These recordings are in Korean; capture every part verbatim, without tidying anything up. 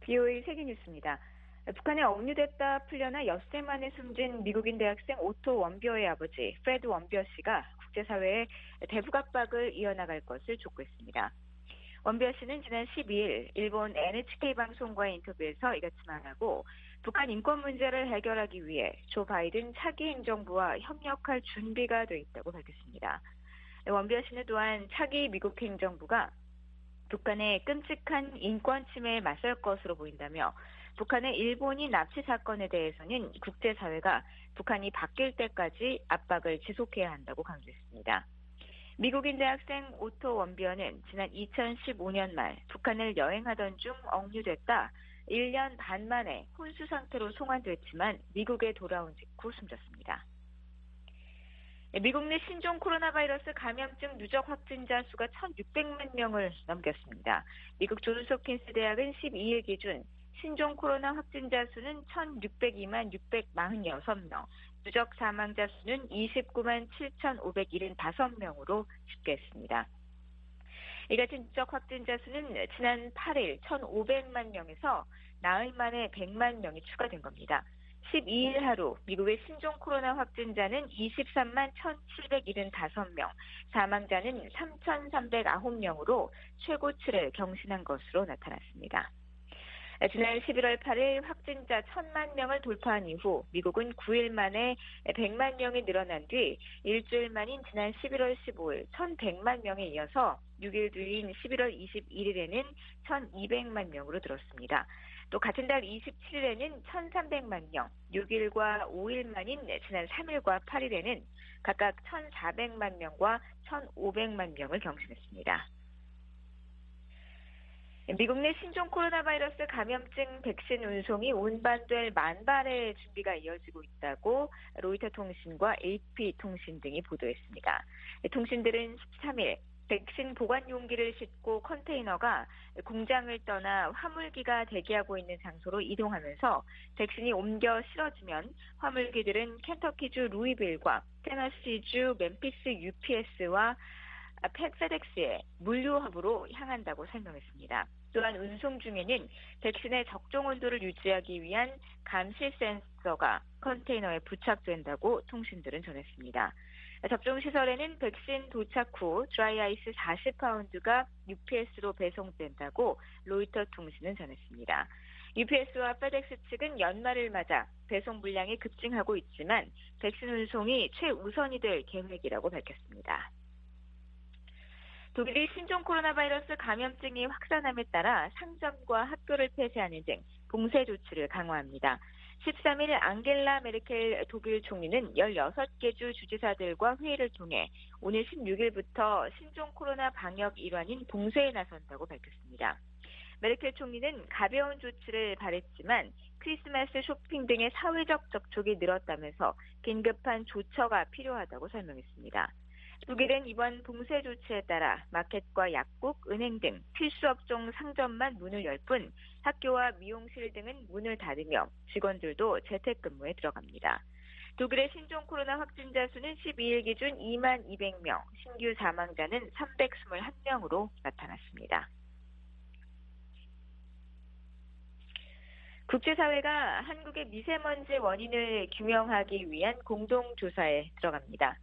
비오에이 세계뉴스입니다. 북한에 억류됐다 풀려나 엿새 만에 숨진 미국인 대학생 오토 원벼의 아버지 프레드 원벼 씨가 국제사회에 대북 압박을 이어나갈 것을 촉구했습니다. 원벼 씨는 지난 십이일 일본 엔에이치케이 방송과의 인터뷰에서 이같이 말하고 북한 인권 문제를 해결하기 위해 조 바이든 차기 행정부와 협력할 준비가 돼 있다고 밝혔습니다. 원벼 씨는 또한 차기 미국 행정부가 북한의 끔찍한 인권 침해에 맞설 것으로 보인다며 북한의 일본인 납치 사건에 대해서는 국제사회가 북한이 바뀔 때까지 압박을 지속해야 한다고 강조했습니다. 미국인 대학생 오토 원벼는 지난 이천십오년 말 북한을 여행하던 중 억류됐다 일 년 반 만에 혼수 상태로 송환됐지만 미국에 돌아온 직후 숨졌습니다. 미국 내 신종 코로나 바이러스 감염증 누적 확진자 수가 천육백만 명을 넘겼습니다. 미국 존스홉킨스 대학은 십이일 기준 신종 코로나 확진자 수는 천육백이만 육백사십육 명, 누적 사망자 수는 이십구만 칠천오백칠십오 명으로 집계했습니다. 이 같은 누적 확진자 수는 지난 팔일 천오백만 명에서 나흘 만에 백만 명이 추가된 겁니다. 십이일 하루 미국의 신종 코로나 확진자는 이십삼만 천칠백칠십오 명, 사망자는 삼천삼백구 명으로 최고치를 경신한 것으로 나타났습니다. 지난 십일월 팔일 확진자 천만 명을 돌파한 이후 미국은 구일 만에 백만 명이 늘어난 뒤 일주일 만인 지난 십일월 십오일 천백만 명에 이어서 육일 뒤인 십일월 이십일일에는 천이백만 명으로 늘었습니다. 또 같은 달 이십칠일에는 천삼백만 명, 육일과 오일 만인 지난 삼일과 팔일에는 각각 천사백만 명과 천오백만 명을 경신했습니다. 미국 내 신종 코로나 바이러스 감염증 백신 운송이 운반될 만발의 준비가 이어지고 있다고 로이터 통신과 에이피 통신 등이 보도했습니다. 통신들은 십삼일 백신 보관 용기를 싣고 컨테이너가 공장을 떠나 화물기가 대기하고 있는 장소로 이동하면서 백신이 옮겨 실어지면 화물기들은 켄터키주 루이빌과 테너시주 멤피스 유피에스와 페덱스의 물류허브로 향한다고 설명했습니다. 또한 운송 중에는 백신의 적정 온도를 유지하기 위한 감시 센서가 컨테이너에 부착된다고 통신들은 전했습니다. 접종시설에는 백신 도착 후 드라이아이스 사십 파운드가 유피에스로 배송된다고 로이터 통신은 전했습니다. 유피에스와 페덱스 측은 연말을 맞아 배송 물량이 급증하고 있지만 백신 운송이 최우선이 될 계획이라고 밝혔습니다. 독일이 신종 코로나 바이러스 감염증이 확산함에 따라 상점과 학교를 폐쇄하는 등 봉쇄 조치를 강화합니다. 십삼일 앙겔라 메르켈 독일 총리는 열여섯 개 주 주지사들과 회의를 통해 오늘 십육일부터 신종 코로나 방역 일환인 봉쇄에 나선다고 밝혔습니다. 메르켈 총리는 가벼운 조치를 바랬지만 크리스마스 쇼핑 등의 사회적 접촉이 늘었다면서 긴급한 조처가 필요하다고 설명했습니다. 독일은 이번 봉쇄 조치에 따라 마켓과 약국, 은행 등 필수 업종 상점만 문을 열 뿐 학교와 미용실 등은 문을 닫으며 직원들도 재택근무에 들어갑니다. 독일의 신종 코로나 확진자 수는 십이일 기준 이만 이백 명, 신규 사망자는 삼백이십일 명으로 나타났습니다. 국제사회가 한국의 미세먼지 원인을 규명하기 위한 공동조사에 들어갑니다.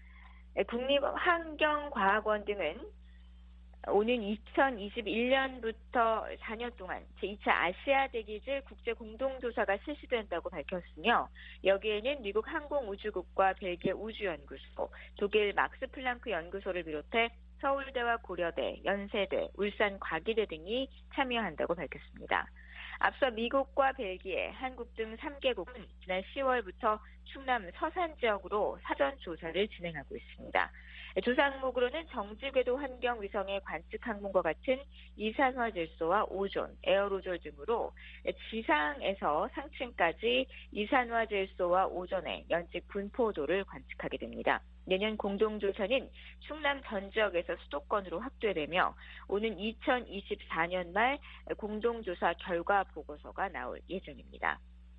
국립환경과학원 등은 오는 이천이십일년부터 사 년 동안 제이 차 아시아 대기질 국제 공동조사가 실시된다고 밝혔으며 여기에는 미국 항공우주국과 벨기에 우주연구소, 독일 막스플랑크 연구소를 비롯해 서울대와 고려대, 연세대, 울산과기대 등이 참여한다고 밝혔습니다. 앞서 미국과 벨기에, 한국 등 삼 개국은 지난 시월부터 충남 서산 지역으로 사전 조사를 진행하고 있습니다. 조사 항목으로는 정지궤도 환경 위성의 관측 항목과 같은 이산화질소와 오존, 에어로졸 등으로 지상에서 상층까지 이산화질소와 오존의 면적 분포도를 관측하게 됩니다. 내년 공동조사는 충남 전 지역에서 수도권으로 확대되며 오는 이천이십사년 말 공동조사 결과 보고서가 나올 예정입니다.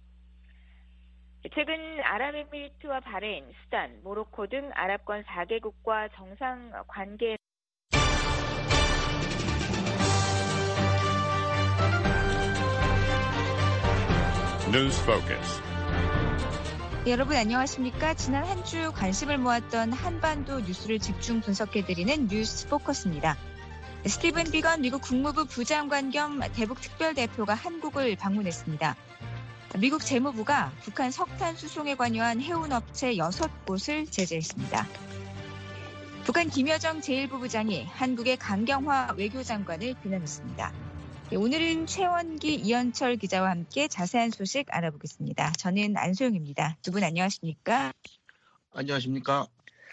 최근 아랍에미리트와 바레인, 수단, 모로코 등 아랍권 사 개국과 정상 관계 News Focus. 네, 여러분 안녕하십니까? 지난 한 주 관심을 모았던 한반도 뉴스를 집중 분석해드리는 뉴스 포커스입니다. 스티븐 비건 미국 국무부 부장관 겸 대북 특별대표가 한국을 방문했습니다. 미국 재무부가 북한 석탄 수송에 관여한 해운업체 여섯 곳을 제재했습니다. 북한 김여정 제일 부부장이 한국의 강경화 외교장관을 비난했습니다. 네, 오늘은 최원기, 이현철 기자와 함께 자세한 소식 알아보겠습니다. 저는 안소영입니다. 두 분 안녕하십니까? 안녕하십니까?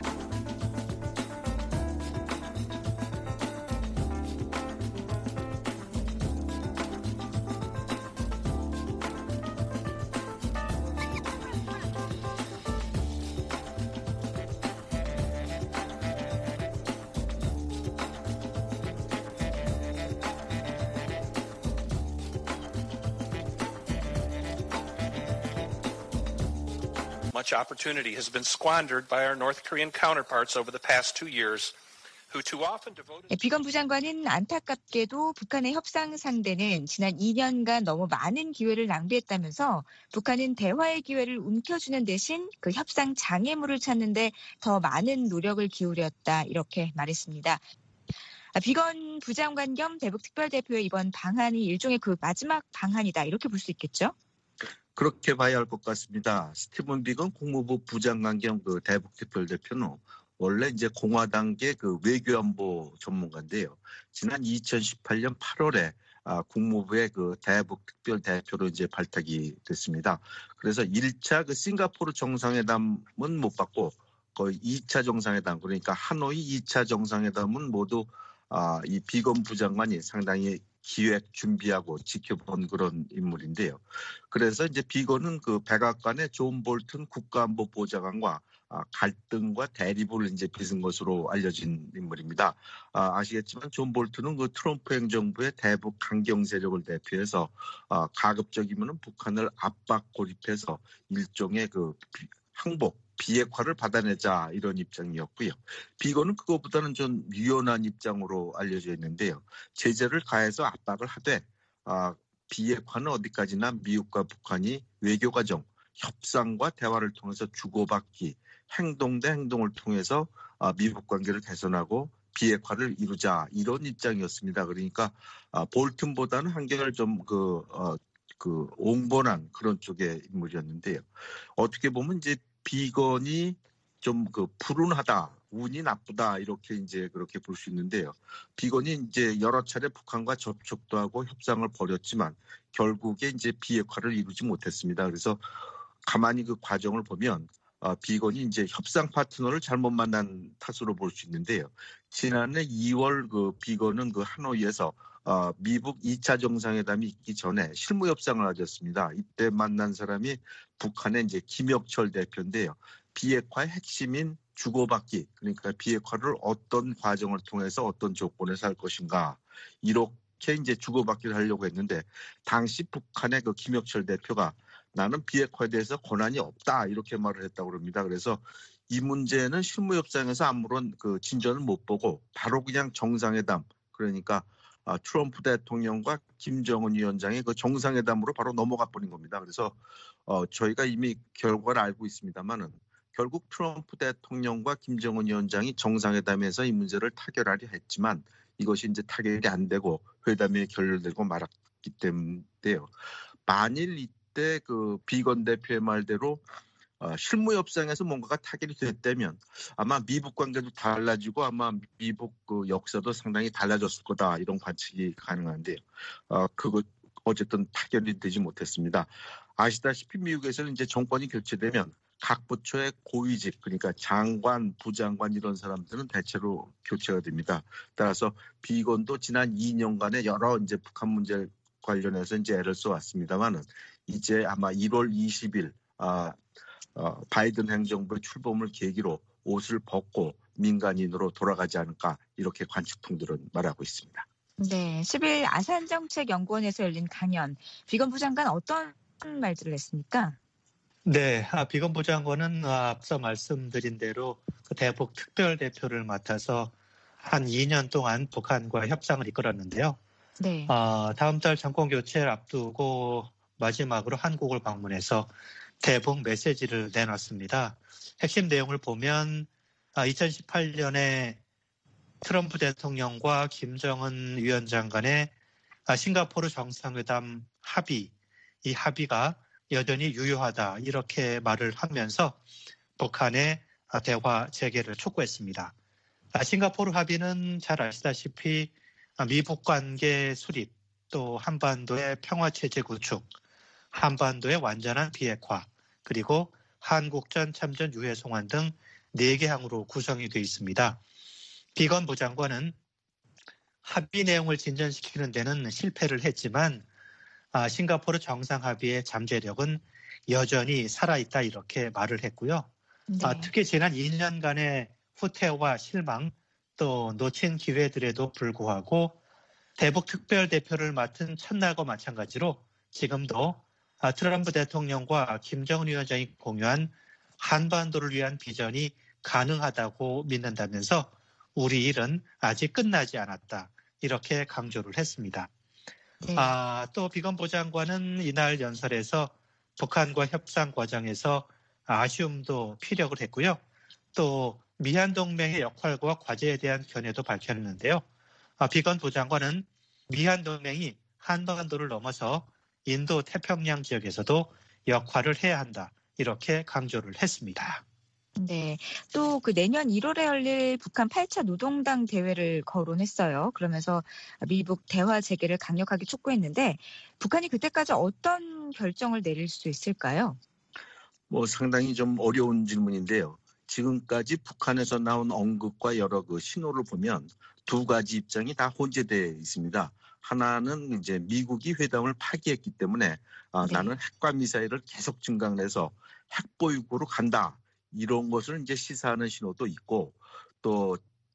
Much opportunity has been squandered by our North Korean counterparts over the past two years, who too often devoted. 네, 비건 부장관은 안타깝게도 북한의 협상 상대는 지난 이 년간 너무 많은 기회를 낭비했다면서 북한은 대화의 기회를 움켜주는 대신 그 협상 장애물을 찾는 데 더 많은 노력을 기울였다 이렇게 말했습니다. 비건 부장관 겸 대북 특별대표의 이번 방한이 일종의 그 마지막 방한이다 이렇게 볼 수 있겠죠? 그렇게 봐야 할 것 같습니다. 스티븐 비건 국무부 부장관 겸 그 대북 특별대표는 원래 이제 공화당계 그 외교안보 전문가인데요. 지난 이천십팔 년 팔월에 아, 국무부의 그 대북 특별대표로 이제 발탁이 됐습니다. 그래서 일 차 그 싱가포르 정상회담은 못 받고 거의 이 차 정상회담 그러니까 하노이 이 차 정상회담은 모두 아, 이 비건 부장관이 상당히 기획 준비하고 지켜본 그런 인물인데요. 그래서 이제 비건은 그 백악관의 존 볼튼 국가안보보좌관과 갈등과 대립을 이제 빚은 것으로 알려진 인물입니다. 아, 아시겠지만 존 볼튼은 그 트럼프 행정부의 대북 강경 세력을 대표해서 아, 가급적이면 북한을 압박 고립해서 일종의 그 항복 비핵화를 받아내자 이런 입장이었고요. 비건은 그것보다는 좀 유연한 입장으로 알려져 있는데요. 제재를 가해서 압박을 하되 아, 비핵화는 어디까지나 미국과 북한이 외교과정, 협상과 대화를 통해서 주고받기, 행동 대 행동을 통해서 아, 미국 관계를 개선하고 비핵화를 이루자 이런 입장이었습니다. 그러니까 아, 볼튼보다는 한결 좀 그 어, 그 옹본한 그런 쪽의 인물이었는데요. 어떻게 보면 이제 비건이 좀 그 불운하다, 운이 나쁘다 이렇게 이제 그렇게 볼 수 있는데요. 비건이 이제 여러 차례 북한과 접촉도 하고 협상을 벌였지만 결국에 이제 비핵화를 이루지 못했습니다. 그래서 가만히 그 과정을 보면 어, 비건이 이제 협상 파트너를 잘못 만난 탓으로 볼 수 있는데요. 지난해 이월 그 비건은 그 하노이에서 어, 미국 이 차 정상회담이 있기 전에 실무 협상을 가졌습니다. 이때 만난 사람이 북한의 이제 김혁철 대표인데요. 비핵화의 핵심인 주고받기, 그러니까 비핵화를 어떤 과정을 통해서 어떤 조건에서 할 것인가 이렇게 이제 주고받기를 하려고 했는데 당시 북한의 그 김혁철 대표가 나는 비핵화에 대해서 권한이 없다 이렇게 말을 했다고 합니다. 그래서 이 문제는 실무 협상에서 아무런 그 진전을 못 보고 바로 그냥 정상회담 그러니까 아, 트럼프 대통령과 김정은 위원장의 그 정상회담으로 바로 넘어가 버린 겁니다. 그래서 어, 저희가 이미 결과를 알고 있습니다만은 결국 트럼프 대통령과 김정은 위원장이 정상회담에서 이 문제를 타결하려 했지만 이것이 이제 타결이 안 되고 회담이 결렬되고 말았기 때문인데요. 만일 이때 그 비건 대표의 말대로 어, 실무 협상에서 뭔가가 타결이 됐다면 아마 미북 관계도 달라지고 아마 미북 그 역사도 상당히 달라졌을 거다 이런 관측이 가능한데요. 어, 그거 어쨌든 타결이 되지 못했습니다. 아시다시피 미국에서는 이제 정권이 교체되면 각 부처의 고위직 그러니까 장관, 부장관 이런 사람들은 대체로 교체가 됩니다. 따라서 비건도 지난 이 년간의 여러 이제 북한 문제 관련해서 이제 애를 써왔습니다만은 이제 아마 일월 이십일 아, 어, 바이든 행정부의 출범을 계기로 옷을 벗고 민간인으로 돌아가지 않을까 이렇게 관측통들은 말하고 있습니다. 네, 십일 아산정책연구원에서 열린 강연, 비건 부장관 어떤 말들을 했습니까? 네, 비건 부장관은 앞서 말씀드린 대로 그 대북 특별대표를 맡아서 한 이 년 동안 북한과 협상을 이끌었는데요. 네. 어, 다음 달 정권 교체를 앞두고 마지막으로 한국을 방문해서 대북 메시지를 내놨습니다. 핵심 내용을 보면 이천십팔 년에 트럼프 대통령과 김정은 위원장 간의 싱가포르 정상회담 합의, 이 합의가 여전히 유효하다 이렇게 말을 하면서 북한의 대화 재개를 촉구했습니다. 싱가포르 합의는 잘 아시다시피 미북 관계 수립, 또 한반도의 평화체제 구축, 한반도의 완전한 비핵화, 그리고 한국전 참전 유해 송환 등 네 개 항으로 구성이 되어 있습니다. 비건 부장관은 합의 내용을 진전시키는 데는 실패를 했지만 싱가포르 정상합의의 잠재력은 여전히 살아있다 이렇게 말을 했고요. 네. 특히 지난 이 년간의 후퇴와 실망, 또 놓친 기회들에도 불구하고 대북 특별대표를 맡은 첫날과 마찬가지로 지금도 트럼프 대통령과 김정은 위원장이 공유한 한반도를 위한 비전이 가능하다고 믿는다면서 우리 일은 아직 끝나지 않았다 이렇게 강조를 했습니다. 네. 아, 또 비건 부장관은 이날 연설에서 북한과 협상 과정에서 아쉬움도 피력을 했고요. 또 미한 동맹의 역할과 과제에 대한 견해도 밝혔는데요. 아, 비건 부장관은 미한 동맹이 한반도를 넘어서 인도 태평양 지역에서도 역할을 해야 한다 이렇게 강조를 했습니다. 네, 또 그 내년 일월에 열릴 북한 팔 차 노동당 대회를 거론했어요. 그러면서 미북 대화 재개를 강력하게 촉구했는데 북한이 그때까지 어떤 결정을 내릴 수 있을까요? 뭐 상당히 좀 어려운 질문인데요. 지금까지 북한에서 나온 언급과 여러 그 신호를 보면 두 가지 입장이 다 혼재되어 있습니다. 하나는 이제 미국이 회담을 파기했기 때문에 아, 네. 나는 핵과 미사일을 계속 증강해서 핵보유국으로 간다. 이런 것을 이제 시사하는 신호도 있고 또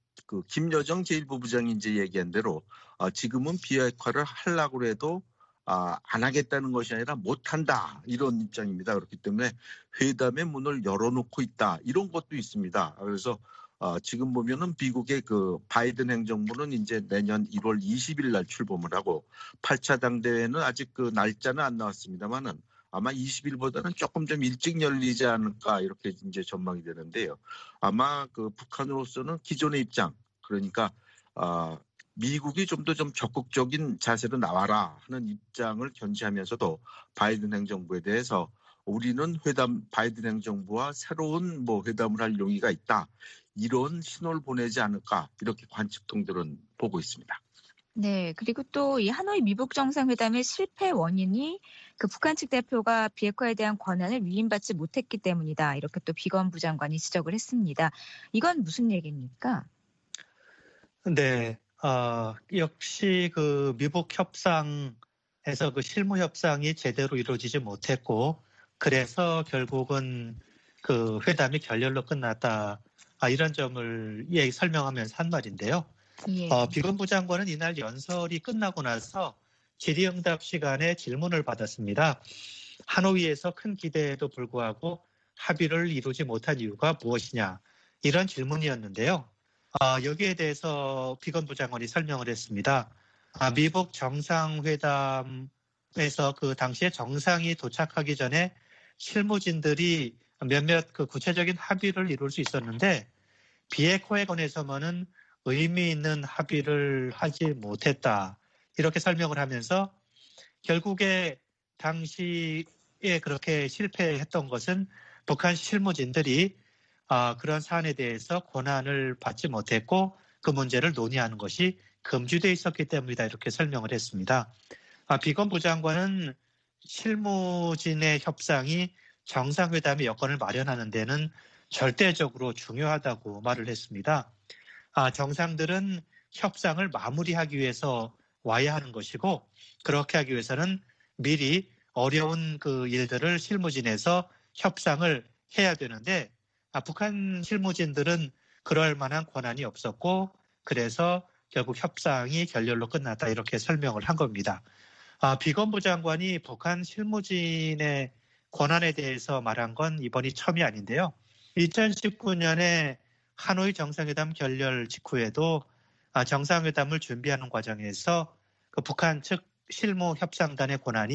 그 김여정 제일 부부장이 이제 얘기한 대로 아, 지금은 비핵화를 하려고 해도 아, 안 하겠다는 것이 아니라 못한다 이런 입장입니다. 그렇기 때문에 회담의 문을 열어놓고 있다 이런 것도 있습니다. 그래서 어, 지금 보면은 미국의 그 바이든 행정부는 이제 내년 일월 이십일 날 출범을 하고 팔 차 당대회는 아직 그 날짜는 안 나왔습니다만은 아마 이십 일보다는 조금 좀 일찍 열리지 않을까 이렇게 이제 전망이 되는데요. 아마 그 북한으로서는 기존의 입장 그러니까 어, 미국이 좀 더 좀 적극적인 자세로 나와라 하는 입장을 견지하면서도 바이든 행정부에 대해서 우리는 회담 바이든 행정부와 새로운 뭐 회담을 할 용의가 있다. 이런 신호를 보내지 않을까 이렇게 관측통들은 보고 있습니다. 네, 그리고 또 이 하노이 미북 정상회담의 실패 원인이 그 북한 측 대표가 비핵화에 대한 권한을 위임받지 못했기 때문이다. 이렇게 또 비건 부장관이 지적을 했습니다. 이건 무슨 얘기입니까? 네, 어, 역시 그 미북 협상에서 그 실무 협상이 제대로 이루어지지 못했고 그래서 결국은 그 회담이 결렬로 끝났다. 아, 이런 점을 예, 설명하면서 한 말인데요. 예. 어, 비건 부장관은 이날 연설이 끝나고 나서 질의응답 시간에 질문을 받았습니다. 하노이에서 큰 기대에도 불구하고 합의를 이루지 못한 이유가 무엇이냐 이런 질문이었는데요. 어, 여기에 대해서 비건 부장관이 설명을 했습니다. 아, 미북 정상회담에서 그 당시에 정상이 도착하기 전에 실무진들이 몇몇 그 구체적인 합의를 이룰 수 있었는데 비핵화에 관해서만은 의미 있는 합의를 하지 못했다. 이렇게 설명을 하면서 결국에 당시에 그렇게 실패했던 것은 북한 실무진들이 아, 그런 사안에 대해서 권한을 받지 못했고 그 문제를 논의하는 것이 금지되어 있었기 때문이다. 이렇게 설명을 했습니다. 아, 비건 부장관은 실무진의 협상이 정상회담의 여건을 마련하는 데는 절대적으로 중요하다고 말을 했습니다. 아, 정상들은 협상을 마무리하기 위해서 와야 하는 것이고 그렇게 하기 위해서는 미리 어려운 그 일들을 실무진에서 협상을 해야 되는데 아, 북한 실무진들은 그럴 만한 권한이 없었고 그래서 결국 협상이 결렬로 끝났다 이렇게 설명을 한 겁니다. 아, 비건 부장관이 북한 실무진의 권한에 대해서 말한 건 이번이 처음이 아닌데요. 이천십구 년에 하노이 정상회담 결렬 직후에도 정상회담을 준비하는 과정에서 그 북한 측 실무협상단의 권한이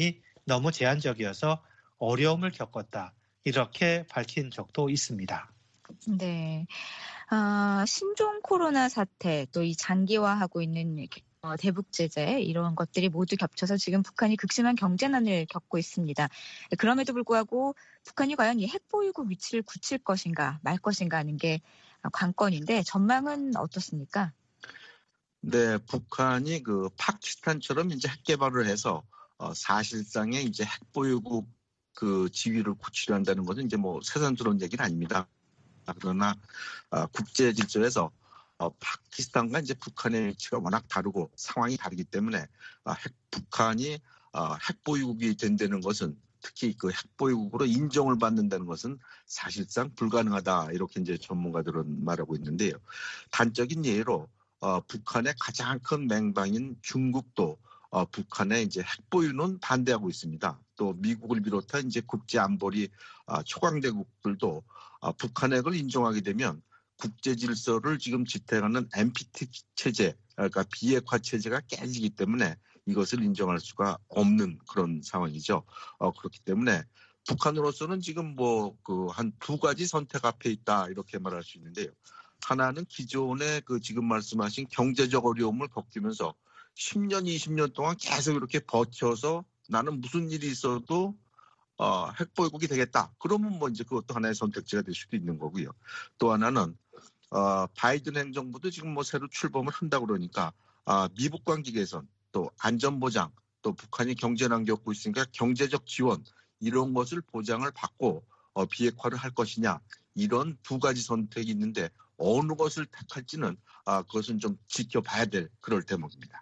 너무 제한적이어서 어려움을 겪었다. 이렇게 밝힌 적도 있습니다. 네. 아, 신종 코로나 사태, 또 이 장기화하고 있는 어, 대북 제재 이런 것들이 모두 겹쳐서 지금 북한이 극심한 경제난을 겪고 있습니다. 그럼에도 불구하고 북한이 과연 이 핵보유국 위치를 굳힐 것인가 말 것인가 하는 게 관건인데 전망은 어떻습니까? 네, 북한이 그 파키스탄처럼 이제 핵 개발을 해서 어, 사실상의 이제 핵보유국 그 지위를 굳히려 한다는 것은 이제 뭐 새삼스러운 얘기는 아닙니다. 그러나 어, 국제 질서에서 어, 파키스탄과 이제 북한의 위치가 워낙 다르고 상황이 다르기 때문에 어, 핵, 북한이 어, 핵보유국이 된다는 것은 특히 그 핵보유국으로 인정을 받는다는 것은 사실상 불가능하다 이렇게 이제 전문가들은 말하고 있는데요. 단적인 예로 어, 북한의 가장 큰 맹방인 중국도 어, 북한의 이제 핵보유는 반대하고 있습니다. 또 미국을 비롯한 이제 국제 안보리 어, 초강대국들도 어, 북한 핵을 인정하게 되면 국제 질서를 지금 지탱하는 엠피티 체제, 그러니까 비핵화 체제가 깨지기 때문에 이것을 인정할 수가 없는 그런 상황이죠. 어, 그렇기 때문에 북한으로서는 지금 뭐 그 한 두 가지 선택 앞에 있다 이렇게 말할 수 있는데요. 하나는 기존의 그 지금 말씀하신 경제적 어려움을 겪으면서 십 년, 이십 년 동안 계속 이렇게 버텨서 나는 무슨 일이 있어도 어, 핵보유국이 되겠다. 그러면 뭐 이제 그것도 하나의 선택지가 될 수도 있는 거고요. 또 하나는 어, 바이든 행정부도 지금 뭐 새로 출범을 한다고 그러니까 어, 미북 관계 개선, 또 안전보장, 또 북한이 경제난 겪고 있으니까 경제적 지원 이런 것을 보장을 받고 어, 비핵화를 할 것이냐 이런 두 가지 선택이 있는데 어느 것을 택할지는 아, 그것은 좀 지켜봐야 될 그럴 대목입니다.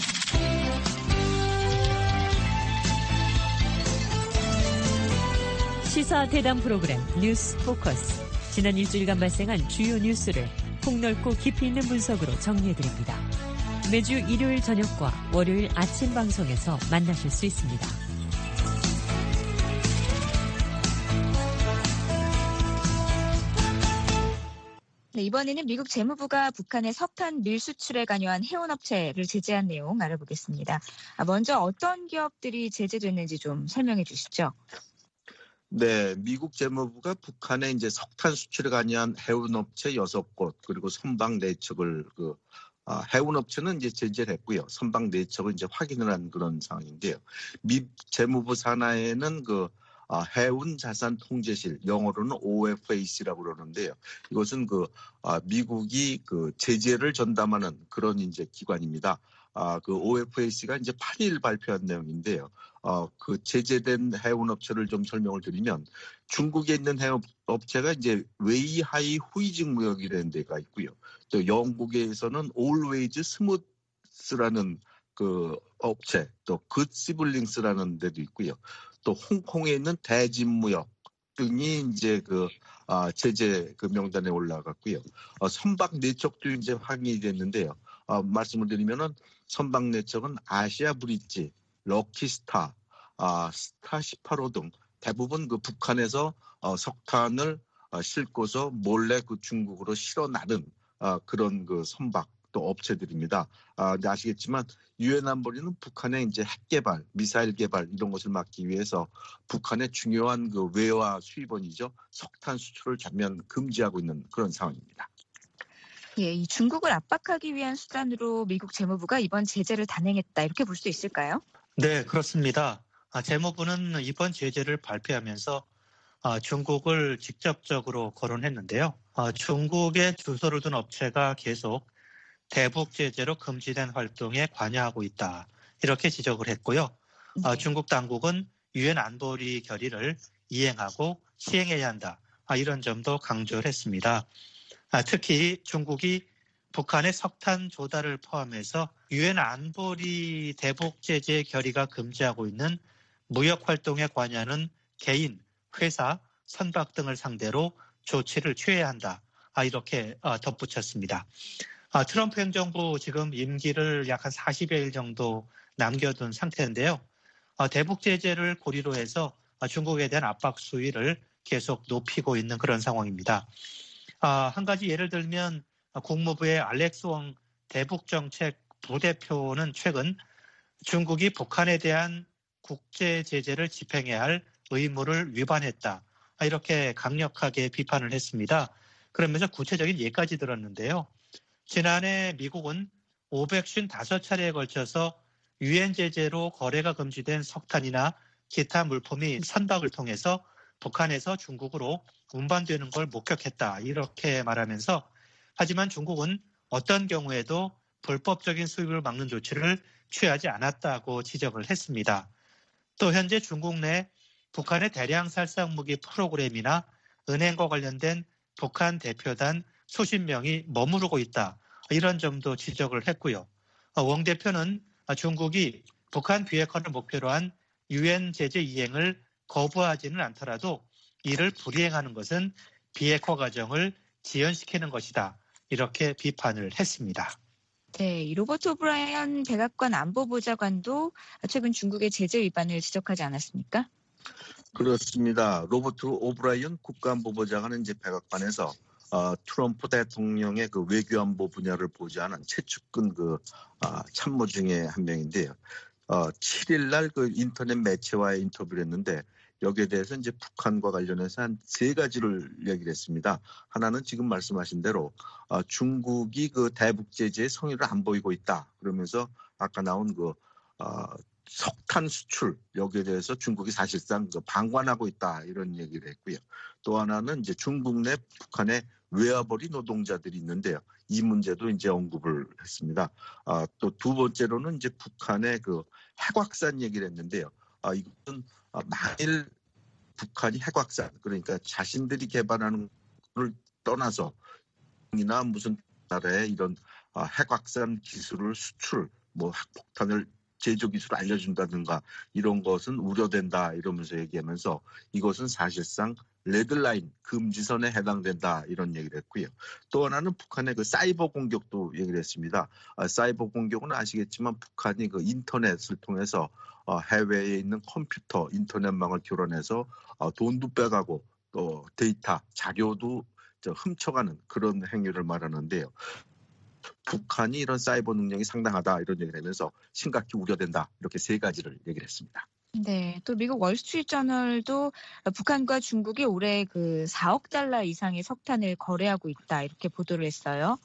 시사 대담 프로그램 뉴스 포커스. 지난 일주일간 발생한 주요 뉴스를 폭넓고 깊이 있는 분석으로 정리해드립니다. 매주 일요일 저녁과 월요일 아침 방송에서 만나실 수 있습니다. 네, 이번에는 미국 재무부가 북한의 석탄 밀 수출에 관여한 해운업체를 제재한 내용 알아보겠습니다. 먼저 어떤 기업들이 제재됐는지 좀 설명해 주시죠. 네, 미국 재무부가 북한에 이제 석탄 수출에 관여한 해운업체 여섯 곳 그리고 선박 네 척을 그 아, 해운업체는 이제 제재를 했고요. 선박 네 척을 이제 확인을 한 그런 상황인데요. 미 재무부 산하에는 그 아, 해운 자산 통제실, 영어로는 오에프에이씨라고 그러는데요. 이것은 그 아, 미국이 그 제재를 전담하는 그런 이제 기관입니다. 아, 그 오에프에이씨가 이제 팔 일 발표한 내용인데요. 어, 그 제재된 해운업체를 좀 설명을 드리면 중국에 있는 해운업체가 이제 웨이하이 후이징 무역이라는 데가 있고요. 또 영국에서는 올웨이즈 스무스라는 그 업체, 또 굿시블링스라는 데도 있고요. 또 홍콩에 있는 대진무역 등이 이제 그 아, 제재 그 명단에 올라갔고요. 어, 선박 네 척도 이제 확인이 됐는데요. 어, 말씀을 드리면은 선박 네 척은 아시아 브릿지, 럭키스타, 아, 스타 십팔 호 등 대부분 그 북한에서 어, 석탄을 어, 싣고서 몰래 그 중국으로 실어 나른 어, 그런 그 선박 또 업체들입니다. 아, 근데 아시겠지만 유엔 안보리는 북한의 이제 핵 개발, 미사일 개발 이런 것을 막기 위해서 북한의 중요한 그 외화 수입원이죠. 석탄 수출을 전면 금지하고 있는 그런 상황입니다. 예, 이 중국을 압박하기 위한 수단으로 미국 재무부가 이번 제재를 단행했다 이렇게 볼 수 있을까요? 네, 그렇습니다. 아, 재무부는 이번 제재를 발표하면서 아, 중국을 직접적으로 거론했는데요. 아, 중국에 주소를 둔 업체가 계속 대북 제재로 금지된 활동에 관여하고 있다. 이렇게 지적을 했고요. 네. 아, 중국 당국은 유엔 안보리 결의를 이행하고 시행해야 한다. 아, 이런 점도 강조를 했습니다. 아, 특히 중국이 북한의 석탄 조달을 포함해서 유엔 안보리 대북 제재 결의가 금지하고 있는 무역 활동에 관여하는 개인, 회사, 선박 등을 상대로 조치를 취해야 한다. 아, 이렇게 덧붙였습니다. 아, 트럼프 행정부 지금 임기를 약 한 사십여일 정도 남겨둔 상태인데요. 아, 대북 제재를 고리로 해서 아, 중국에 대한 압박 수위를 계속 높이고 있는 그런 상황입니다. 아, 한 가지 예를 들면 국무부의 알렉스 웡 대북정책 부대표는 최근 중국이 북한에 대한 국제 제재를 집행해야 할 의무를 위반했다. 이렇게 강력하게 비판을 했습니다. 그러면서 구체적인 예까지 들었는데요. 지난해 미국은 오백오십오 차례에 걸쳐서 유엔 제재로 거래가 금지된 석탄이나 기타 물품이 선박을 통해서 북한에서 중국으로 운반되는 걸 목격했다. 이렇게 말하면서 하지만 중국은 어떤 경우에도 불법적인 수입을 막는 조치를 취하지 않았다고 지적을 했습니다. 또 현재 중국 내 북한의 대량 살상 무기 프로그램이나 은행과 관련된 북한 대표단 수십 명이 머무르고 있다. 이런 점도 지적을 했고요. 웡 대표는 중국이 북한 비핵화를 목표로 한 유엔 제재 이행을 거부하지는 않더라도 이를 불이행하는 것은 비핵화 과정을 지연시키는 것이다. 이렇게 비판을 했습니다. 네, 이 로버트 오브라이언 백악관 안보보좌관도 최근 중국의 제재 위반을 지적하지 않았습니까? 그렇습니다. 로버트 오브라이언 국가안보보좌관은 이제 백악관에서 어, 트럼프 대통령의 그 외교안보 분야를 보좌하는 최측근 그 어, 참모 중에 한 명인데요. 어, 칠 일 날 그 인터넷 매체와의 인터뷰를 했는데 여기에 대해서 이제 북한과 관련해서 한 세 가지를 얘기를 했습니다. 하나는 지금 말씀하신 대로 어, 중국이 그 대북 제재의 성의를 안 보이고 있다. 그러면서 아까 나온 그 어, 석탄 수출 여기에 대해서 중국이 사실상 그 방관하고 있다 이런 얘기를 했고요. 또 하나는 이제 중국 내 북한의 외화벌이 노동자들이 있는데요. 이 문제도 이제 언급을 했습니다. 아, 또 두 번째로는 이제 북한의 그 핵확산 얘기를 했는데요. 아, 이것은 만일 북한이 핵확산 그러니까 자신들이 개발하는 걸 떠나서 이나 무슨 나라의 이런 핵확산 기술을 수출 뭐 핵폭탄을 제조 기술을 알려준다든가 이런 것은 우려된다 이러면서 얘기하면서 이것은 사실상 레드라인 금지선에 해당된다 이런 얘기를 했고요. 또 하나는 북한의 그 사이버 공격도 얘기를 했습니다. 아, 사이버 공격은 아시겠지만 북한이 그 인터넷을 통해서 어, 해외에 있는 컴퓨터, 인터넷망을 교란해서 어, 돈도 빼가고 또 데이터, 자료도 저 훔쳐가는 그런 행위를 말하는데요. 북한이 이런 사이버 능력이 상당하다 이런 얘기를 하면서 심각히 우려된다 이렇게 세 가지를 얘기를 했습니다. 네, 또 미국 월스트리트저널도 북한과 중국이 올해 그 사억 달러 이상의 석탄을 거래하고 있다 이렇게 보도를 했어요.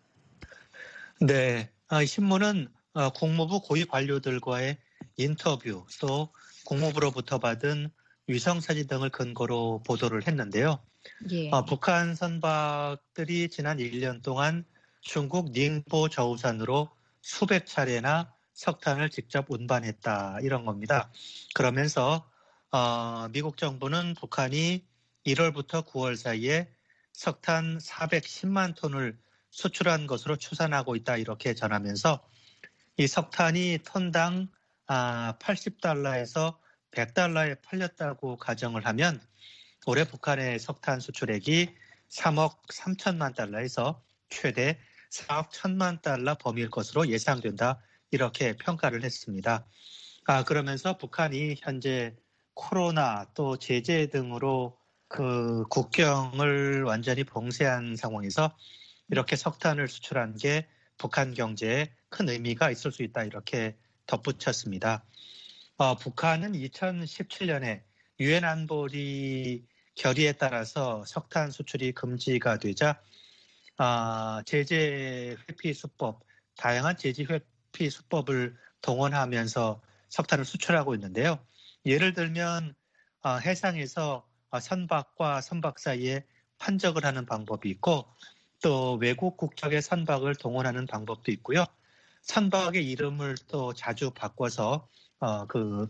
네, 이 신문은 국무부 고위 관료들과의 인터뷰 또 국무부로부터 받은 위성사진 등을 근거로 보도를 했는데요. 예. 어, 북한 선박들이 지난 일 년 동안 중국 닝보 저우산으로 수백 차례나 석탄을 직접 운반했다 이런 겁니다. 그러면서 어, 미국 정부는 북한이 일월부터 구월 사이에 석탄 사백십만 톤을 수출한 것으로 추산하고 있다 이렇게 전하면서 이 석탄이 톤당 아, 팔십 달러에서 백 달러에 팔렸다고 가정을 하면 올해 북한의 석탄 수출액이 삼억 삼천만 달러에서 최대 사억 천만 달러 범위일 것으로 예상된다. 이렇게 평가를 했습니다. 아, 그러면서 북한이 현재 코로나 또 제재 등으로 그 국경을 완전히 봉쇄한 상황에서 이렇게 석탄을 수출한 게 북한 경제에 큰 의미가 있을 수 있다. 이렇게 덧붙였습니다. 어, 북한은 이천십칠 년에 유엔 안보리 결의에 따라서 석탄 수출이 금지가 되자 아, 제재 회피 수법, 다양한 제재 회피 수법을 동원하면서 석탄을 수출하고 있는데요. 예를 들면 아, 해상에서 선박과 선박 사이에 판적을 하는 방법이 있고 또 외국 국적의 선박을 동원하는 방법도 있고요. 선박의 이름을 또 자주 바꿔서 어, 그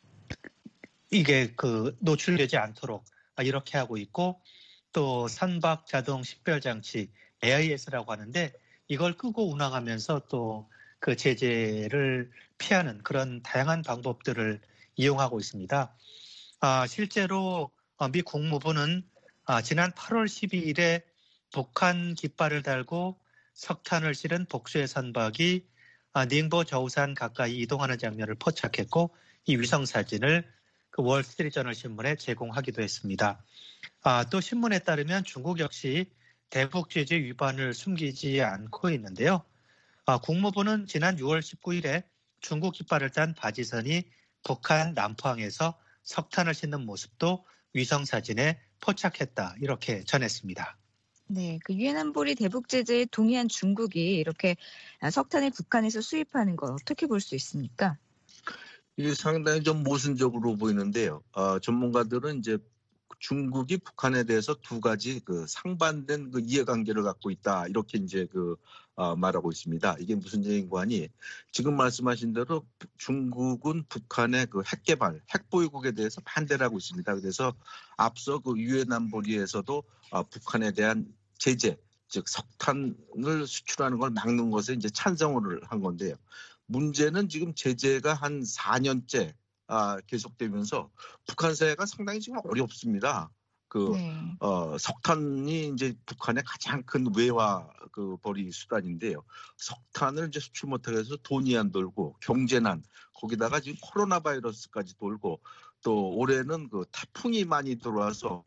이게 그 노출되지 않도록 이렇게 하고 있고 또 선박 자동 식별 장치 에이아이에스라고 하는데 이걸 끄고 운항하면서 또 그 제재를 피하는 그런 다양한 방법들을 이용하고 있습니다. 아, 실제로 미 국무부는 아, 지난 팔월 십이일에 북한 깃발을 달고 석탄을 실은 복수의 선박이 아, 닝보 저우산 가까이 이동하는 장면을 포착했고 이 위성 사진을 그 월스트리트저널 신문에 제공하기도 했습니다. 아, 또 신문에 따르면 중국 역시 대북 제재 위반을 숨기지 않고 있는데요. 아, 국무부는 지난 유월 십구일에 중국 깃발을 딴 바지선이 북한 남포항에서 석탄을 싣는 모습도 위성 사진에 포착했다. 이렇게 전했습니다. 네, 그 유엔 안보리 대북 제재에 동의한 중국이 이렇게 석탄을 북한에서 수입하는 걸 어떻게 볼 수 있습니까? 이게 상당히 좀 모순적으로 보이는데요. 어, 전문가들은 이제 중국이 북한에 대해서 두 가지 그 상반된 그 이해관계를 갖고 있다 이렇게 이제 그 어, 말하고 있습니다. 이게 무슨 얘기인가 하니 지금 말씀하신 대로 중국은 북한의 그 핵 개발, 핵 보유국에 대해서 반대를 하고 있습니다. 그래서 앞서 그 유엔 안보리에서도 어, 북한에 대한 제재, 즉 석탄을 수출하는 걸 막는 것에 이제 찬성을 한 건데요. 문제는 지금 제재가 한 사 년째 아, 계속되면서 북한 사회가 상당히 지금 어렵습니다. 그 네. 어, 석탄이 이제 북한의 가장 큰 외화 그 벌이 수단인데요. 석탄을 이제 수출 못하게 해서 돈이 안 돌고 경제난 거기다가 지금 코로나 바이러스까지 돌고 또 올해는 그 태풍이 많이 들어와서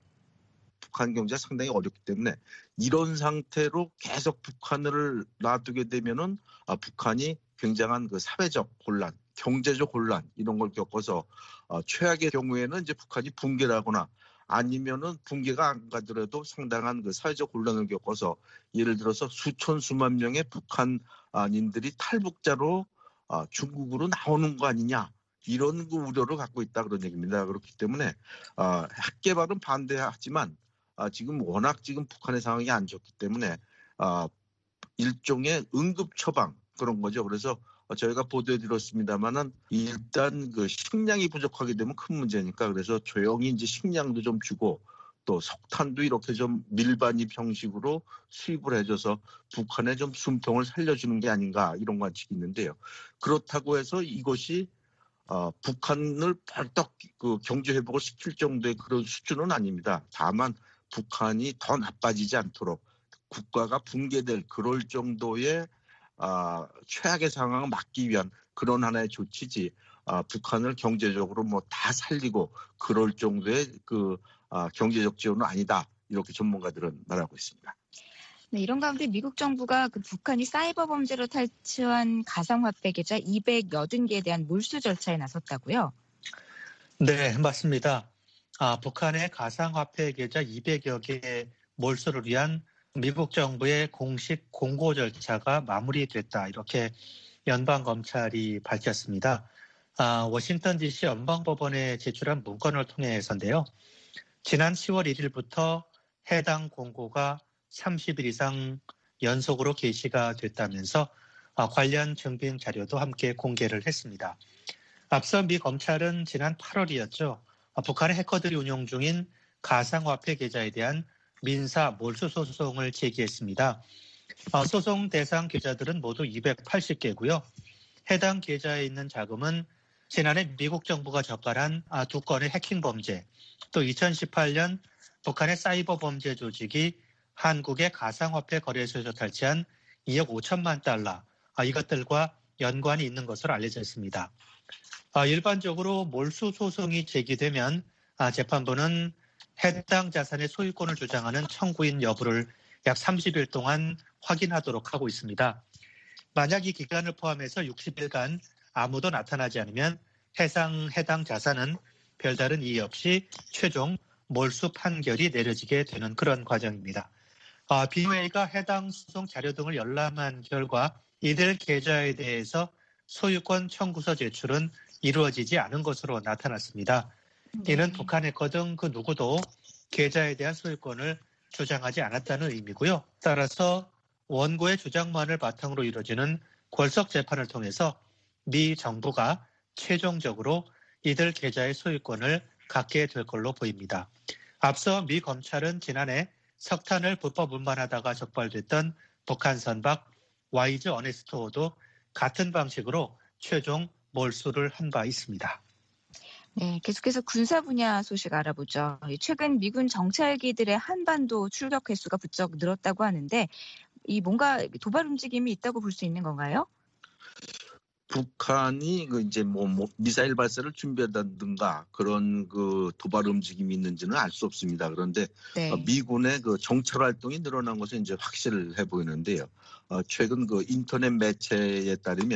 북한 경제가 상당히 어렵기 때문에 이런 상태로 계속 북한을 놔두게 되면은 아, 북한이 굉장한 그 사회적 혼란, 경제적 혼란 이런 걸 겪어서 어, 최악의 경우에는 이제 북한이 붕괴를 하거나 아니면은 붕괴가 안 가더라도 상당한 그 사회적 혼란을 겪어서 예를 들어서 수천 수만 명의 북한인들이 탈북자로 어, 중국으로 나오는 거 아니냐 이런 그 우려를 갖고 있다 그런 얘기입니다. 그렇기 때문에 어, 핵 개발은 반대하지만 어, 지금 워낙 지금 북한의 상황이 안 좋기 때문에 어, 일종의 응급 처방 그런 거죠. 그래서 저희가 보도해 드렸습니다만은 일단 그 식량이 부족하게 되면 큰 문제니까 그래서 조용히 이제 식량도 좀 주고 또 석탄도 이렇게 좀 밀반입 형식으로 수입을 해줘서 북한의 좀 숨통을 살려주는 게 아닌가 이런 관측이 있는데요. 그렇다고 해서 이것이 어, 북한을 벌떡 그 경제 회복을 시킬 정도의 그런 수준은 아닙니다. 다만 북한이 더 나빠지지 않도록 국가가 붕괴될 그럴 정도의 아, 최악의 상황을 막기 위한 그런 하나의 조치지 아, 북한을 경제적으로 뭐 다 살리고 그럴 정도의 그 아, 경제적 지원은 아니다 이렇게 전문가들은 말하고 있습니다. 네, 이런 가운데 미국 정부가 그 북한이 사이버 범죄로 탈취한 가상화폐 계좌 이백팔십 개에 대한 몰수 절차에 나섰다고요? 네, 맞습니다. 아, 북한의 가상화폐 계좌 이백여 개 몰수를 위한 미국 정부의 공식 공고 절차가 마무리됐다. 이렇게 연방검찰이 밝혔습니다. 아, 워싱턴 디씨 연방법원에 제출한 문건을 통해서인데요. 지난 시월 일일부터 해당 공고가 삼십 일 이상 연속으로 게시가 됐다면서 아, 관련 증빙 자료도 함께 공개를 했습니다. 앞서 미 검찰은 지난 팔월이었죠. 아, 북한의 해커들이 운영 중인 가상화폐 계좌에 대한 민사 몰수 소송을 제기했습니다. 어, 소송 대상 계좌들은 모두 이백팔십 개고요. 해당 계좌에 있는 자금은 지난해 미국 정부가 적발한 아, 두 건의 해킹 범죄, 또 이천십팔 년 북한의 사이버 범죄 조직이 한국의 가상화폐 거래소에서 탈취한 이억 오천만 달러, 아, 이것들과 연관이 있는 것으로 알려져 있습니다. 아, 일반적으로 몰수 소송이 제기되면 아, 재판부는 해당 자산의 소유권을 주장하는 청구인 여부를 약 삼십 일 동안 확인하도록 하고 있습니다. 만약 이 기간을 포함해서 육십 일간 아무도 나타나지 않으면 해당, 해당 자산은 별다른 이의 없이 최종 몰수 판결이 내려지게 되는 그런 과정입니다. 아, 비오에이가 해당 소송 자료 등을 열람한 결과 이들 계좌에 대해서 소유권 청구서 제출은 이루어지지 않은 것으로 나타났습니다. 이는 북한 해커 등 그 누구도 계좌에 대한 소유권을 주장하지 않았다는 의미고요. 따라서 원고의 주장만을 바탕으로 이루어지는 골석 재판을 통해서 미 정부가 최종적으로 이들 계좌의 소유권을 갖게 될 걸로 보입니다. 앞서 미 검찰은 지난해 석탄을 불법 운반하다가 적발됐던 북한 선박 와이즈 어네스토도 같은 방식으로 최종 몰수를 한 바 있습니다. 네, 계속해서 군사 분야 소식 알아보죠. 최근 미군 정찰기들의 한반도 출격 횟수가 부쩍 늘었다고 하는데 이 뭔가 도발 움직임이 있다고 볼 수 있는 건가요? 북한이 그 이제 뭐, 뭐 미사일 발사를 준비한다든가 그런 그 도발 움직임이 있는지는 알 수 없습니다. 그런데 네. 미군의 그 정찰 활동이 늘어난 것은 이제 확실해 보이는데요. 어, 최근 그 인터넷 매체에 따르면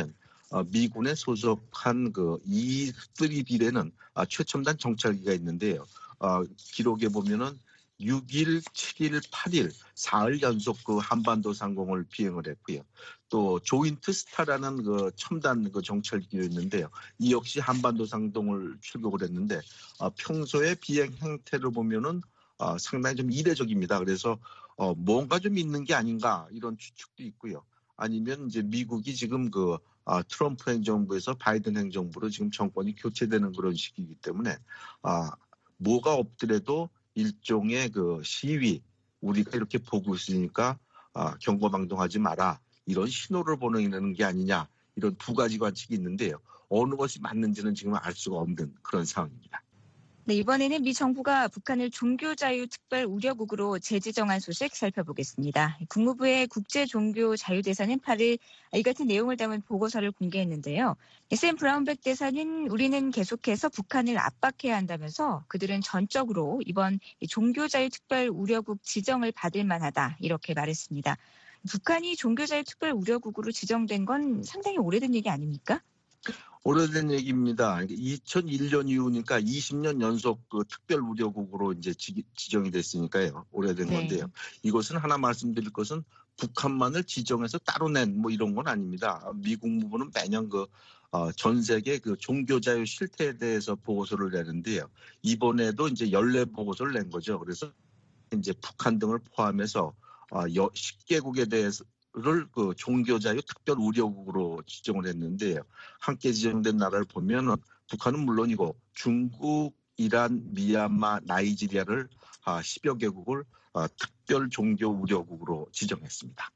어, 미군에 소속한 그 이 쓰리 비라는 아, 최첨단 정찰기가 있는데요. 어, 기록에 보면은 육 일, 칠 일, 팔 일, 사흘 연속 그 한반도 상공을 비행을 했고요. 또 조인트 스타라는 그 첨단 그 정찰기도 있는데요. 이 역시 한반도 상공을 출격을 했는데 어, 평소에 비행 행태를 보면은 어, 상당히 좀 이례적입니다. 그래서 어, 뭔가 좀 있는 게 아닌가 이런 추측도 있고요. 아니면 이제 미국이 지금 그 아, 트럼프 행정부에서 바이든 행정부로 지금 정권이 교체되는 그런 시기이기 때문에 아, 뭐가 없더라도 일종의 그 시위, 우리가 이렇게 보고 있으니까 아, 경고망동하지 마라 이런 신호를 보내는 게 아니냐 이런 두 가지 관측이 있는데요. 어느 것이 맞는지는 지금 알 수가 없는 그런 상황입니다. 네, 이번에는 미 정부가 북한을 종교자유특별우려국으로 재지정한 소식 살펴보겠습니다. 국무부의 국제종교자유대사는 팔 일 이 같은 내용을 담은 보고서를 공개했는데요. 샘 브라운백 대사는 우리는 계속해서 북한을 압박해야 한다면서 그들은 전적으로 이번 종교자유특별우려국 지정을 받을 만하다 이렇게 말했습니다. 북한이 종교자유특별우려국으로 지정된 건 상당히 오래된 얘기 아닙니까? 오래된 얘기입니다. 이천일 년 이후니까 이십 년 연속 그 특별 우려국으로 이제 지, 지정이 됐으니까요. 오래된 네. 건데요. 이것은 하나 말씀드릴 것은 북한만을 지정해서 따로 낸 뭐 이런 건 아닙니다. 미 국무부는 매년 그 어, 전 세계 그 종교 자유 실태에 대해서 보고서를 내는데요. 이번에도 이제 연례 보고서를 낸 거죠. 그래서 이제 북한 등을 포함해서 어, 십 개국에 대해서 를 그 종교자유 특별 우려국으로 지정을 했는데요. 함께 지정된 나라를 보면은 북한은 물론이고 중국, 이란, 미얀마, 나이지리아를 아, 십여 개국을 아, 특별 종교 우려국으로 지정했습니다.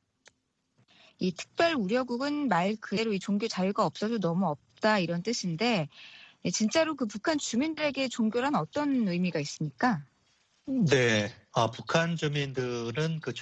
이 특별 우려국은 말 그대로 이 종교 자유가 없어도 너무 없다 이런 뜻인데 진짜로 그 북한 주민들에게 종교란 어떤 의미가 있습니까? 네, 아, 북한 주민들은 그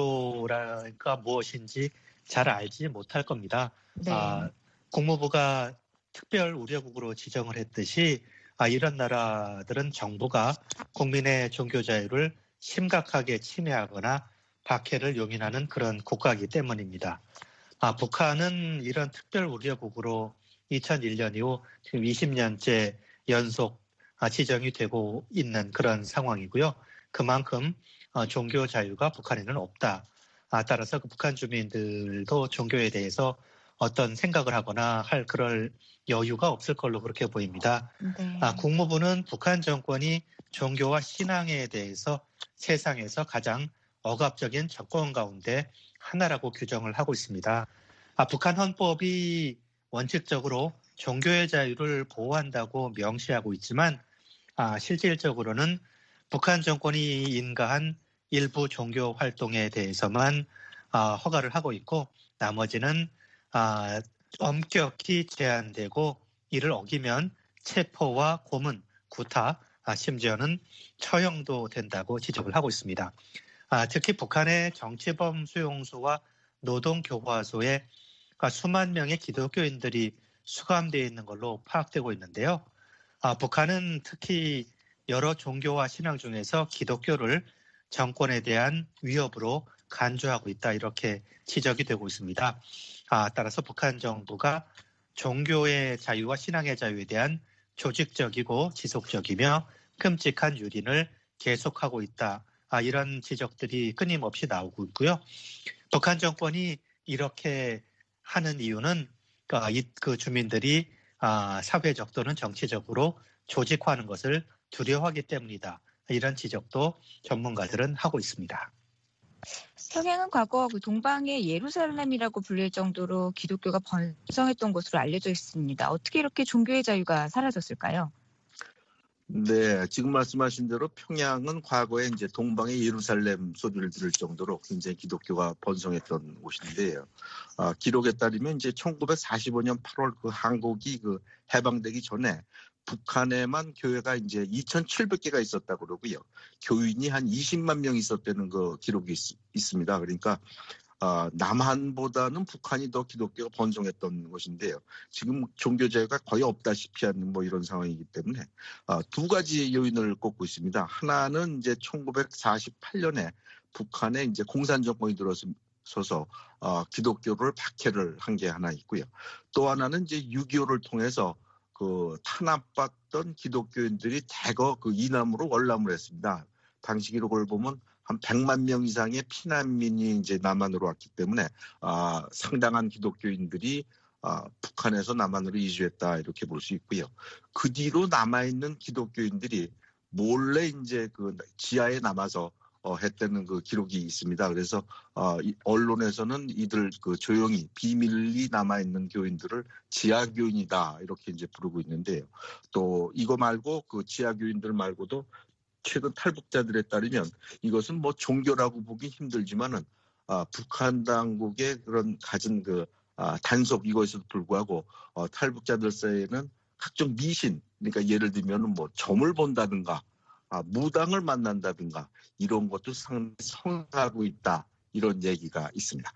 종교가 무엇인지 잘 알지 못할 겁니다. 네. 아, 국무부가 특별 우려국으로 지정을 했듯이 아, 이런 나라들은 정부가 국민의 종교 자유를 심각하게 침해하거나 박해를 용인하는 그런 국가이기 때문입니다. 아, 북한은 이런 특별 우려국으로 이천일 년 이후 지금 이십 년째 연속 지정이 되고 있는 그런 상황이고요. 그만큼 종교 자유가 북한에는 없다. 따라서 그 북한 주민들도 종교에 대해서 어떤 생각을 하거나 할 그럴 여유가 없을 걸로 그렇게 보입니다. 네. 국무부는 북한 정권이 종교와 신앙에 대해서 세상에서 가장 억압적인 정권 가운데 하나라고 규정을 하고 있습니다. 북한 헌법이 원칙적으로 종교의 자유를 보호한다고 명시하고 있지만 아, 실질적으로는 북한 정권이 인가한 일부 종교 활동에 대해서만 아, 허가를 하고 있고 나머지는 아, 엄격히 제한되고 이를 어기면 체포와 고문, 구타, 아, 심지어는 처형도 된다고 지적을 하고 있습니다. 아, 특히 북한의 정치범 수용소와 노동교과소에 아, 수만 명의 기독교인들이 수감되어 있는 걸로 파악되고 있는데요. 아, 북한은 특히 여러 종교와 신앙 중에서 기독교를 정권에 대한 위협으로 간주하고 있다 이렇게 지적이 되고 있습니다. 아, 따라서 북한 정부가 종교의 자유와 신앙의 자유에 대한 조직적이고 지속적이며 끔찍한 유린을 계속하고 있다. 아, 이런 지적들이 끊임없이 나오고 있고요. 북한 정권이 이렇게 하는 이유는 그 주민들이 사회적 또는 정치적으로 조직화하는 것을 두려워하기 때문이다. 이런 지적도 전문가들은 하고 있습니다. 평양은 과거 그 동방의 예루살렘이라고 불릴 정도로 기독교가 번성했던 곳으로 알려져 있습니다. 어떻게 이렇게 종교의 자유가 사라졌을까요? 네, 지금 말씀하신 대로 평양은 과거에 이제 동방의 예루살렘 소리를 들을 정도로 굉장히 기독교가 번성했던 곳인데요. 아, 기록에 따르면 이제 천구백사십오 년 팔월 그 한국이 그 해방되기 전에 북한에만 교회가 이제 이천칠백 개가 있었다고 그러고요. 교인이 한 이십만 명 있었다는 그 기록이 있, 있습니다. 그러니까 어, 남한보다는 북한이 더 기독교가 번성했던 것인데요. 지금 종교 자유가 거의 없다시피 하는 뭐 이런 상황이기 때문에 어, 두 가지 요인을 꼽고 있습니다. 하나는 이제 천구백사십팔 년에 북한에 이제 공산 정권이 들어서 서서 어, 기독교를 박해를 한 게 하나 있고요. 또 하나는 이제 육이오를 통해서 그 탄압받던 기독교인들이 대거 그 이남으로 월남을 했습니다. 당시 기록을 보면 한 백만 명 이상의 피난민이 이제 남한으로 왔기 때문에 아, 상당한 기독교인들이 아, 북한에서 남한으로 이주했다 이렇게 볼 수 있고요. 그 뒤로 남아있는 기독교인들이 몰래 이제 그 지하에 남아서 어, 했다는 그 기록이 있습니다. 그래서 어, 이 언론에서는 이들 그 조용히 비밀리 남아있는 교인들을 지하 교인이다 이렇게 이제 부르고 있는데요. 또 이거 말고 그 지하 교인들 말고도 최근 탈북자들에 따르면 이것은 뭐 종교라고 보기 힘들지만은 아, 북한 당국의 그런 가진 그 아, 단속 이것에도 불구하고 어, 탈북자들 사이에는 각종 미신, 그러니까 예를 들면은 뭐 점을 본다든가 아, 무당을 만난다든가 이런 것도 상당히 성사하고 있다 이런 얘기가 있습니다.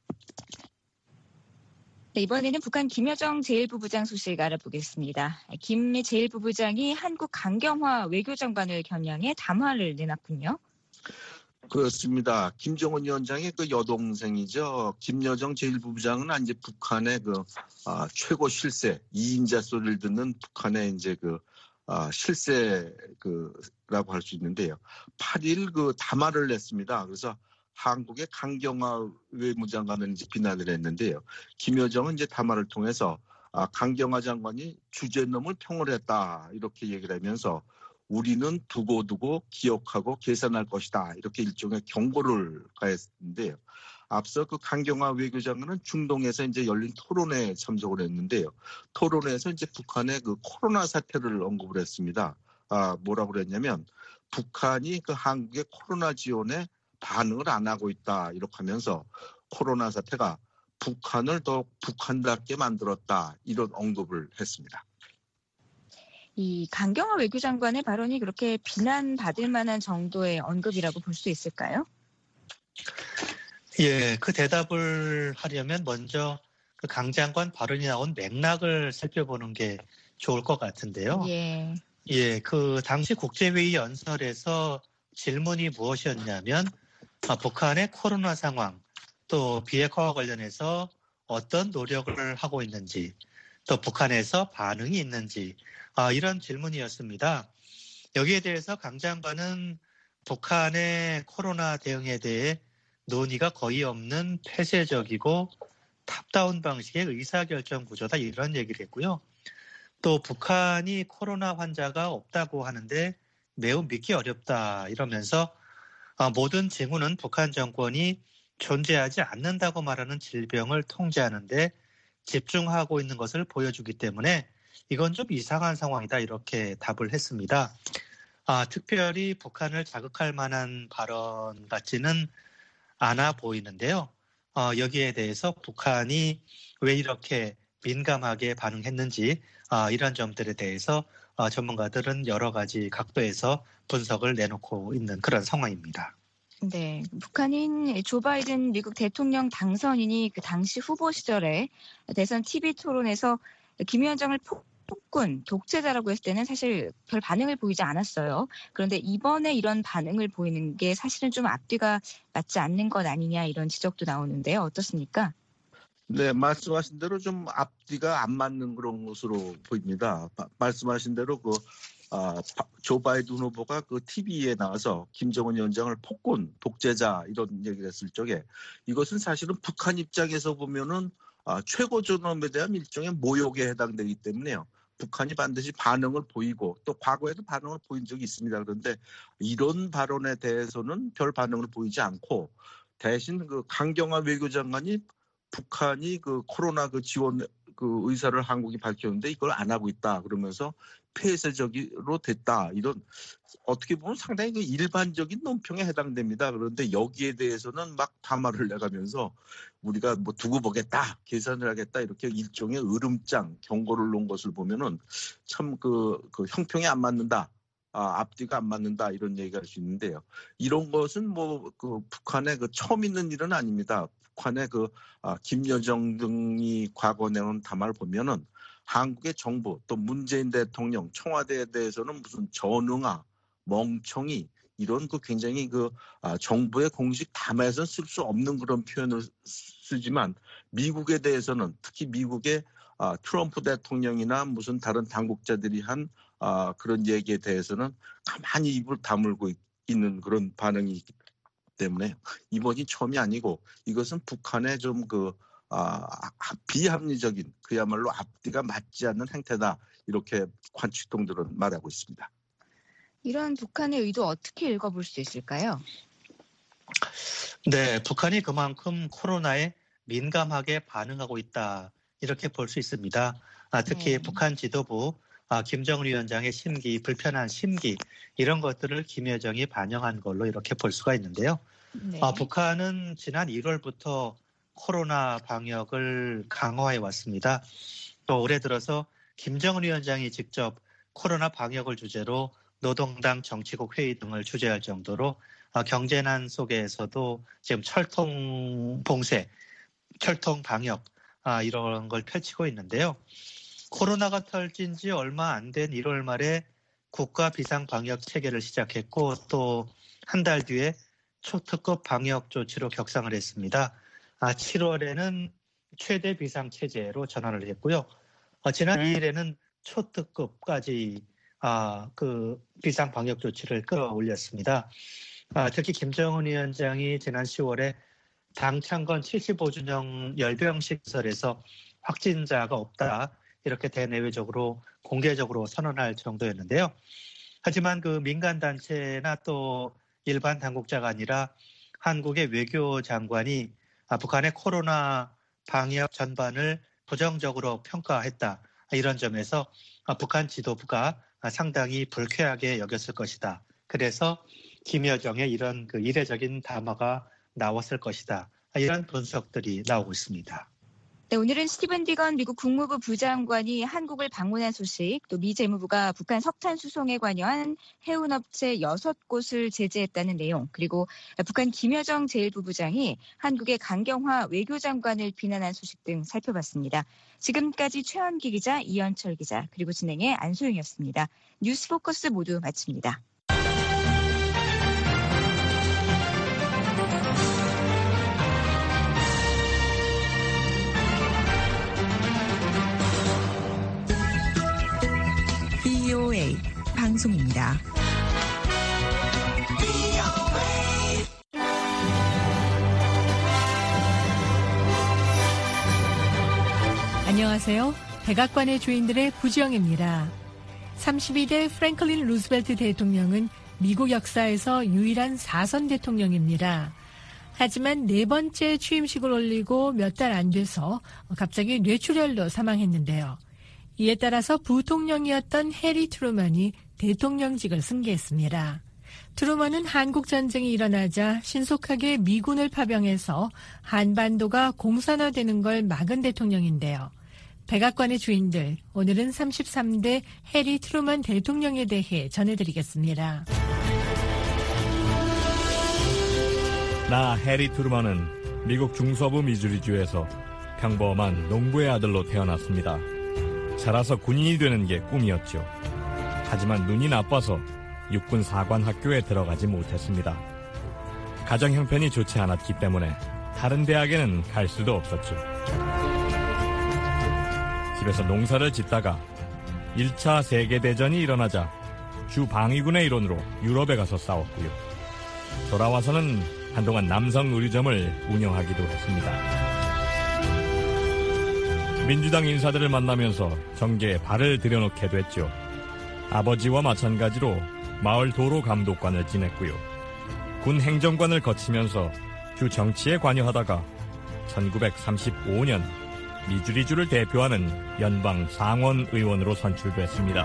네, 이번에는 북한 김여정 제일부 부장 소식 알아보겠습니다. 김 제일부 부장이 한국 강경화 외교장관을 겨냥해 담화를 내놨군요. 그렇습니다. 김정은 위원장의 그 여동생이죠. 김여정 제일부 부장은 이제 북한의 그 아, 최고 실세 이인자 소리를 듣는 북한의 이제 그 아, 실세 그라고 할 수 있는데요. 팔 일 그 담화를 냈습니다. 그래서 한국의 강경화 외무장관을 이제 비난을 했는데요. 김여정은 이제 담화를 통해서 아, 강경화 장관이 주제넘을 평을 했다 이렇게 얘기를 하면서 우리는 두고두고 기억하고 계산할 것이다 이렇게 일종의 경고를 가했는데요. 앞서 그 강경화 외교장관은 중동에서 이제 열린 토론회에 참석을 했는데요. 토론회에서 이제 북한의 그 코로나 사태를 언급을 했습니다. 아, 뭐라고 그랬냐면 북한이 그 한국의 코로나 지원에 반응을 안 하고 있다 이렇게 하면서 코로나 사태가 북한을 더 북한답게 만들었다 이런 언급을 했습니다. 이 강경화 외교장관의 발언이 그렇게 비난받을 만한 정도의 언급이라고 볼 수 있을까요? 예, 그 대답을 하려면 먼저 그 강 장관 발언이 나온 맥락을 살펴보는 게 좋을 것 같은데요. 예. 예, 그 당시 국제회의 연설에서 질문이 무엇이었냐면 아, 북한의 코로나 상황 또 비핵화와 관련해서 어떤 노력을 하고 있는지 또 북한에서 반응이 있는지 아, 이런 질문이었습니다. 여기에 대해서 강 장관은 북한의 코로나 대응에 대해 논의가 거의 없는 폐쇄적이고 탑다운 방식의 의사결정 구조다 이런 얘기를 했고요. 또 북한이 코로나 환자가 없다고 하는데 매우 믿기 어렵다 이러면서 아, 모든 징후는 북한 정권이 존재하지 않는다고 말하는 질병을 통제하는 데 집중하고 있는 것을 보여주기 때문에 이건 좀 이상한 상황이다 이렇게 답을 했습니다. 아, 특별히 북한을 자극할 만한 발언 같지는 않아 보이는데요. 어, 여기에 대해서 북한이 왜 이렇게 민감하게 반응했는지 아, 이런 점들에 대해서 어, 전문가들은 여러 가지 각도에서 분석을 내놓고 있는 그런 상황입니다. 네, 북한인 조 바이든 미국 대통령 당선인이 그 당시 후보 시절에 대선 티비 토론에서 김 위원장을 폭 폭군, 독재자라고 했을 때는 사실 별 반응을 보이지 않았어요. 그런데 이번에 이런 반응을 보이는 게 사실은 좀 앞뒤가 맞지 않는 것 아니냐 이런 지적도 나오는데요. 어떻습니까? 네, 말씀하신 대로 좀 앞뒤가 안 맞는 그런 것으로 보입니다. 바, 말씀하신 대로 그 아, 조 바이든 후보가 그 티비에 나와서 김정은 위원장을 폭군, 독재자 이런 얘기를 했을 적에 이것은 사실은 북한 입장에서 보면은 아, 최고 존엄에 대한 일종의 모욕에 해당되기 때문에요. 북한이 반드시 반응을 보이고 또 과거에도 반응을 보인 적이 있습니다. 그런데 이런 발언에 대해서는 별 반응을 보이지 않고 대신 그 강경화 외교장관이 북한이 그 코로나 그 지원 그 의사를 한국이 밝혔는데 이걸 안 하고 있다 그러면서 폐쇄적으로 됐다 이런 어떻게 보면 상당히 그 일반적인 논평에 해당됩니다. 그런데 여기에 대해서는 막 담화를 내가면서 우리가 뭐 두고 보겠다, 계산을 하겠다 이렇게 일종의 으름장 경고를 놓은 것을 보면은 참 그 그 형평이 안 맞는다. 아, 앞뒤가 안 맞는다 이런 얘기가 할 수 있는데요. 이런 것은 뭐 그 북한의 그 처음 있는 일은 아닙니다. 북한의 그 아, 김여정 등이 과거 내놓은 담화를 보면은 한국의 정부 또 문재인 대통령 청와대에 대해서는 무슨 전응아, 멍청이 이런 그 굉장히 그 아, 정부의 공식 담화에서 쓸 수 없는 그런 표현을 쓰지만 미국에 대해서는 특히 미국의 아, 트럼프 대통령이나 무슨 다른 당국자들이 한 아, 그런 얘기에 대해서는 가만히 입을 다물고 있는 그런 반응이기 때문에 이번이 처음이 아니고 이것은 북한의 좀 그 아, 비합리적인 그야말로 앞뒤가 맞지 않는 행태다 이렇게 관측통들은 말하고 있습니다. 이런 북한의 의도 어떻게 읽어볼 수 있을까요? 네, 북한이 그만큼 코로나에 민감하게 반응하고 있다 이렇게 볼 수 있습니다. 아, 특히 네. 북한 지도부 아, 김정은 위원장의 심기, 불편한 심기 이런 것들을 김여정이 반영한 걸로 이렇게 볼 수가 있는데요. 네. 아, 북한은 지난 일월부터 코로나 방역을 강화해 왔습니다. 또 올해 들어서 김정은 위원장이 직접 코로나 방역을 주제로 노동당 정치국 회의 등을 주재할 정도로 경제난 속에서도 지금 철통 봉쇄, 철통 방역 이런 걸 펼치고 있는데요. 코로나가 터진 지 얼마 안 된 일월 말에 국가 비상 방역 체계를 시작했고 또 한 달 뒤에 초특급 방역 조치로 격상을 했습니다. 칠월에는 최대 비상 체제로 전환을 했고요. 지난 이 일에는 초특급까지 아, 그 비상 방역 조치를 끌어올렸습니다. 아, 특히 김정은 위원장이 지난 시월에 당 창건 칠십오 주년 열병식 시설에서 확진자가 없다 이렇게 대내외적으로 공개적으로 선언할 정도였는데요. 하지만 그 민간 단체나 또 일반 당국자가 아니라 한국의 외교장관이 아, 북한의 코로나 방역 전반을 부정적으로 평가했다 이런 점에서 아, 북한 지도부가 상당히 불쾌하게 여겼을 것이다. 그래서 김여정의 이런 그 이례적인 담화가 나왔을 것이다. 이런 분석들이 나오고 있습니다. 네, 오늘은 스티븐 비건 미국 국무부 부장관이 한국을 방문한 소식, 또 미 재무부가 북한 석탄 수송에 관여한 해운업체 여섯 곳을 제재했다는 내용, 그리고 북한 김여정 제일 부부장이 한국의 강경화 외교장관을 비난한 소식 등 살펴봤습니다. 지금까지 최원기 기자, 이현철 기자, 그리고 진행의 안소영이었습니다. 뉴스 포커스 모두 마칩니다. 브이오에이 방송입니다. 안녕하세요. 백악관의 주인들의 부지영입니다. 삼십이 대 프랭클린 루즈벨트 대통령은 미국 역사에서 유일한 사선 대통령입니다. 하지만 네 번째 취임식을 올리고 몇 달 안 돼서 갑자기 뇌출혈로 사망했는데요. 이에 따라서 부통령이었던 해리 트루먼이 대통령직을 승계했습니다. 트루먼은 한국전쟁이 일어나자 신속하게 미군을 파병해서 한반도가 공산화되는 걸 막은 대통령인데요. 백악관의 주인들, 오늘은 삼십삼 대 해리 트루먼 대통령에 대해 전해드리겠습니다. 나 해리 트루먼은 미국 중서부 미주리주에서 평범한 농부의 아들로 태어났습니다. 자라서 군인이 되는 게 꿈이었죠. 하지만 눈이 나빠서 육군 사관 학교에 들어가지 못했습니다. 가정 형편이 좋지 않았기 때문에 다른 대학에는 갈 수도 없었죠. 집에서 농사를 짓다가 일 차 세계대전이 일어나자 주 방위군의 일원으로 유럽에 가서 싸웠고요. 돌아와서는 한동안 남성 의류점을 운영하기도 했습니다. 민주당 인사들을 만나면서 정계에 발을 들여놓게 됐죠. 아버지와 마찬가지로 마을 도로 감독관을 지냈고요. 군 행정관을 거치면서 주 정치에 관여하다가 천구백삼십오 년 미주리주를 대표하는 연방 상원 의원으로 선출됐습니다.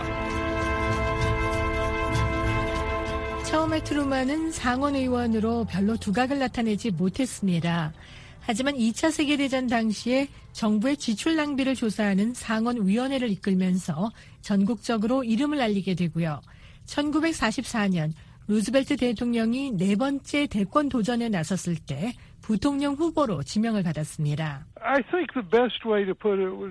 처음에 트루먼은 상원 의원으로 별로 두각을 나타내지 못했습니다. 하지만 이 차 세계대전 당시에 정부의 지출 낭비를 조사하는 상원위원회를 이끌면서 전국적으로 이름을 알리게 되고요. 천구백사십사 년 루즈벨트 대통령이 네 번째 대권 도전에 나섰을 때 부통령 후보로 지명을 받았습니다.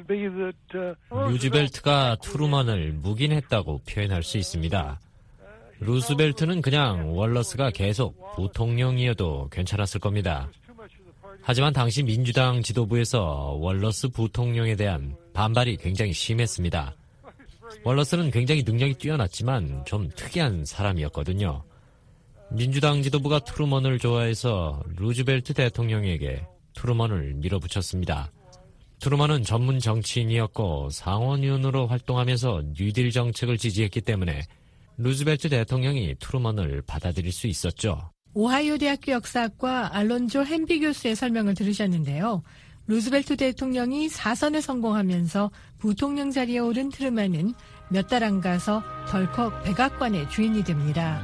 루즈벨트가 트루먼을 묵인했다고 표현할 수 있습니다. 루스벨트는 그냥 월러스가 계속 부통령이어도 괜찮았을 겁니다. 하지만 당시 민주당 지도부에서 월러스 부통령에 대한 반발이 굉장히 심했습니다. 월러스는 굉장히 능력이 뛰어났지만 좀 특이한 사람이었거든요. 민주당 지도부가 트루먼을 좋아해서 루즈벨트 대통령에게 트루먼을 밀어붙였습니다. 트루먼은 전문 정치인이었고 상원의원으로 활동하면서 뉴딜 정책을 지지했기 때문에 루즈벨트 대통령이 트루먼을 받아들일 수 있었죠. 오하이오 대학교 역사학과 알론조 햄비 교수의 설명을 들으셨는데요. 루즈벨트 대통령이 사선에 성공하면서 부통령 자리에 오른 트루먼은 몇 달 안 가서 덜컥 백악관의 주인이 됩니다.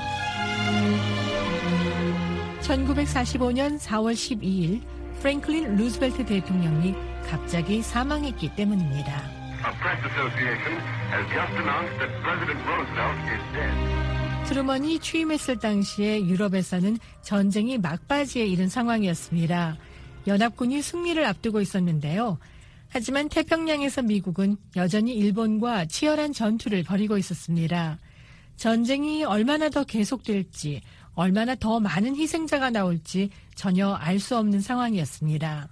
천구백사십오년 사월 십이일 프랭클린 루즈벨트 대통령이 갑자기 사망했기 때문입니다. 트루먼이 취임했을 당시에 유럽에서는 전쟁이 막바지에 이른 상황이었습니다. 연합군이 승리를 앞두고 있었는데요. 하지만 태평양에서 미국은 여전히 일본과 치열한 전투를 벌이고 있었습니다. 전쟁이 얼마나 더 계속될지, 얼마나 더 많은 희생자가 나올지 전혀 알 수 없는 상황이었습니다.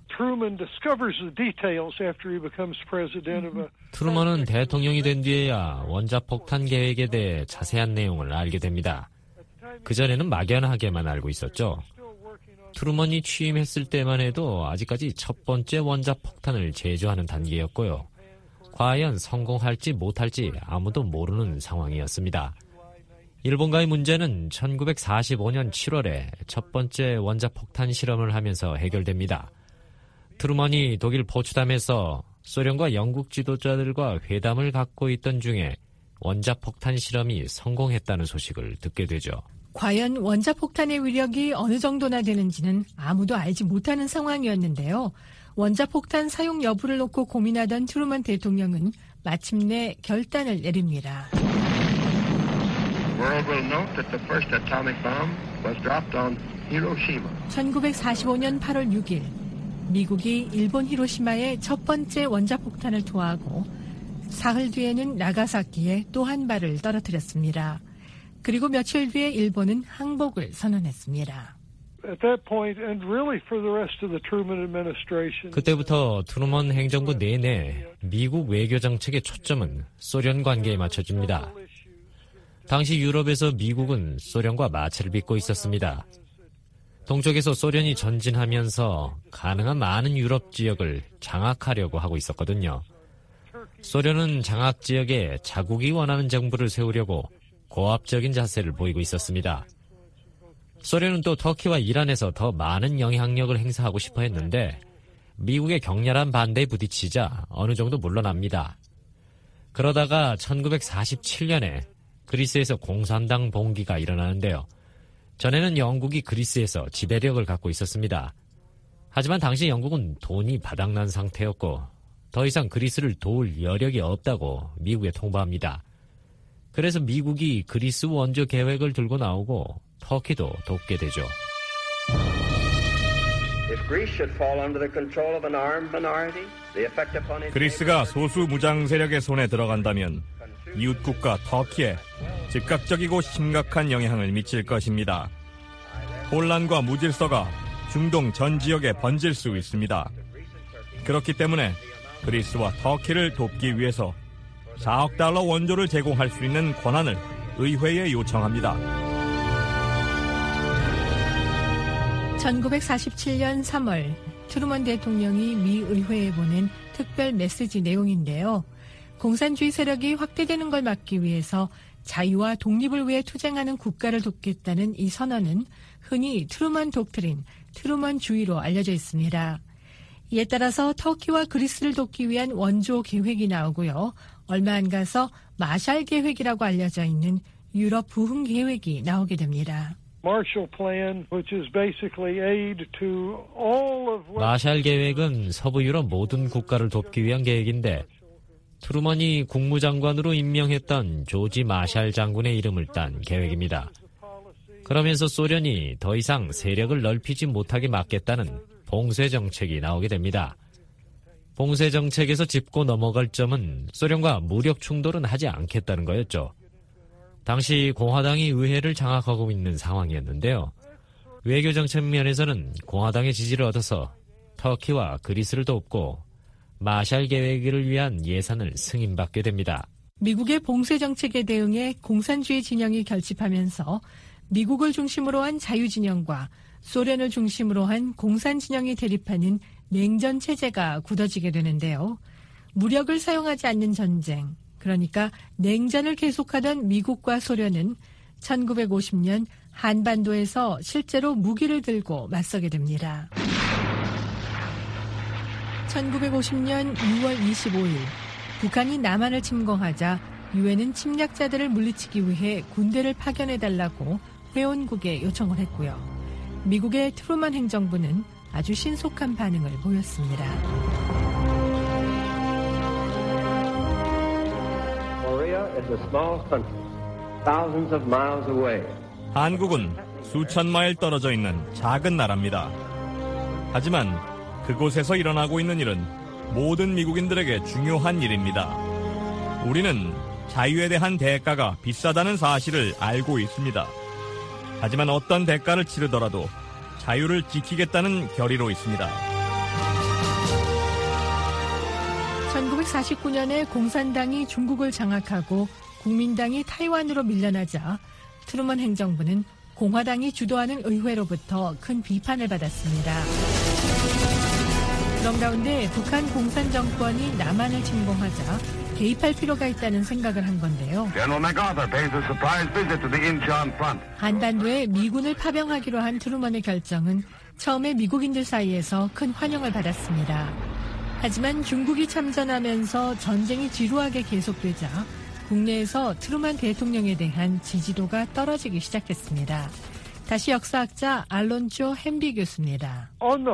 트루먼은 대통령이 된 뒤에야 원자폭탄 계획에 대해 자세한 내용을 알게 됩니다. 그전에는 막연하게만 알고 있었죠. 트루먼이 취임했을 때만 해도 아직까지 첫 번째 원자폭탄을 제조하는 단계였고요. 과연 성공할지 못할지 아무도 모르는 상황이었습니다. 일본과의 문제는 천구백사십오년 칠월에 첫 번째 원자폭탄 실험을 하면서 해결됩니다. 트루먼이 독일 포츠담에서 소련과 영국 지도자들과 회담을 갖고 있던 중에 원자폭탄 실험이 성공했다는 소식을 듣게 되죠. 과연 원자폭탄의 위력이 어느 정도나 되는지는 아무도 알지 못하는 상황이었는데요. 원자폭탄 사용 여부를 놓고 고민하던 트루먼 대통령은 마침내 결단을 내립니다. 천구백사십오년 팔월 육일 미국이 일본 히로시마에 첫 번째 원자폭탄을 투하하고 사흘 뒤에는 나가사키에 또 한 발을 떨어뜨렸습니다. 그리고 며칠 뒤에 일본은 항복을 선언했습니다. 그때부터 트루먼 행정부 내내 미국 외교 정책의 초점은 소련 관계에 맞춰집니다. 당시 유럽에서 미국은 소련과 마찰을 빚고 있었습니다. 동쪽에서 소련이 전진하면서 가능한 많은 유럽 지역을 장악하려고 하고 있었거든요. 소련은 장악 지역에 자국이 원하는 정부를 세우려고 고압적인 자세를 보이고 있었습니다. 소련은 또 터키와 이란에서 더 많은 영향력을 행사하고 싶어 했는데 미국의 격렬한 반대에 부딪히자 어느 정도 물러납니다. 그러다가 천구백사십칠년에 그리스에서 공산당 봉기가 일어나는데요. 전에는 영국이 그리스에서 지배력을 갖고 있었습니다. 하지만 당시 영국은 돈이 바닥난 상태였고 더 이상 그리스를 도울 여력이 없다고 미국에 통보합니다. 그래서 미국이 그리스 원조 계획을 들고 나오고 터키도 돕게 되죠. 그리스가 소수 무장 세력의 손에 들어간다면 이웃국가 터키에 즉각적이고 심각한 영향을 미칠 것입니다. 혼란과 무질서가 중동 전 지역에 번질 수 있습니다. 그렇기 때문에 그리스와 터키를 돕기 위해서 사억 달러 원조를 제공할 수 있는 권한을 의회에 요청합니다. 천구백사십칠년 삼월 트루먼 대통령이 미 의회에 보낸 특별 메시지 내용인데요. 공산주의 세력이 확대되는 걸 막기 위해서 자유와 독립을 위해 투쟁하는 국가를 돕겠다는 이 선언은 흔히 트루먼 독트린, 트루먼주의로 알려져 있습니다. 이에 따라서 터키와 그리스를 돕기 위한 원조 계획이 나오고요. 얼마 안 가서 마샬 계획이라고 알려져 있는 유럽 부흥 계획이 나오게 됩니다. 마샬 계획은 서부 유럽 모든 국가를 돕기 위한 계획인데 트루먼이 국무장관으로 임명했던 조지 마샬 장군의 이름을 딴 계획입니다. 그러면서 소련이 더 이상 세력을 넓히지 못하게 막겠다는 봉쇄 정책이 나오게 됩니다. 봉쇄 정책에서 짚고 넘어갈 점은 소련과 무력 충돌은 하지 않겠다는 거였죠. 당시 공화당이 의회를 장악하고 있는 상황이었는데요. 외교정책 면에서는 공화당의 지지를 얻어서 터키와 그리스를 돕고 마샬 계획을 위한 예산을 승인받게 됩니다. 미국의 봉쇄 정책에 대응해 공산주의 진영이 결집하면서 미국을 중심으로 한 자유진영과 소련을 중심으로 한 공산진영이 대립하는 냉전 체제가 굳어지게 되는데요. 무력을 사용하지 않는 전쟁, 그러니까 냉전을 계속하던 미국과 소련은 천구백오십 년 한반도에서 실제로 무기를 들고 맞서게 됩니다. 천구백오십 년 유월 이십오일 북한이 남한을 침공하자 유엔은 침략자들을 물리치기 위해 군대를 파견해달라고 회원국에 요청을 했고요. 미국의 트루먼 행정부는 아주 신속한 반응을 보였습니다. 한국은 수천 마일 떨어져 있는 작은 나라입니다. 하지만 그곳에서 일어나고 있는 일은 모든 미국인들에게 중요한 일입니다. 우리는 자유에 대한 대가가 비싸다는 사실을 알고 있습니다. 하지만 어떤 대가를 치르더라도 자유를 지키겠다는 결의로 있습니다. 천구백사십구 년에 공산당이 중국을 장악하고 국민당이 타이완으로 밀려나자 트루먼 행정부는 공화당이 주도하는 의회로부터 큰 비판을 받았습니다. 그런 가운데 북한 공산 정권이 남한을 침공하자 개입할 필요가 있다는 생각을 한 건데요. 한반도에 미군을 파병하기로 한 트루먼의 결정은 처음에 미국인들 사이에서 큰 환영을 받았습니다. 하지만 중국이 참전하면서 전쟁이 지루하게 계속되자 국내에서 트루먼 대통령에 대한 지지도가 떨어지기 시작했습니다. 다시 역사학자 알론조 햄비 교수입니다.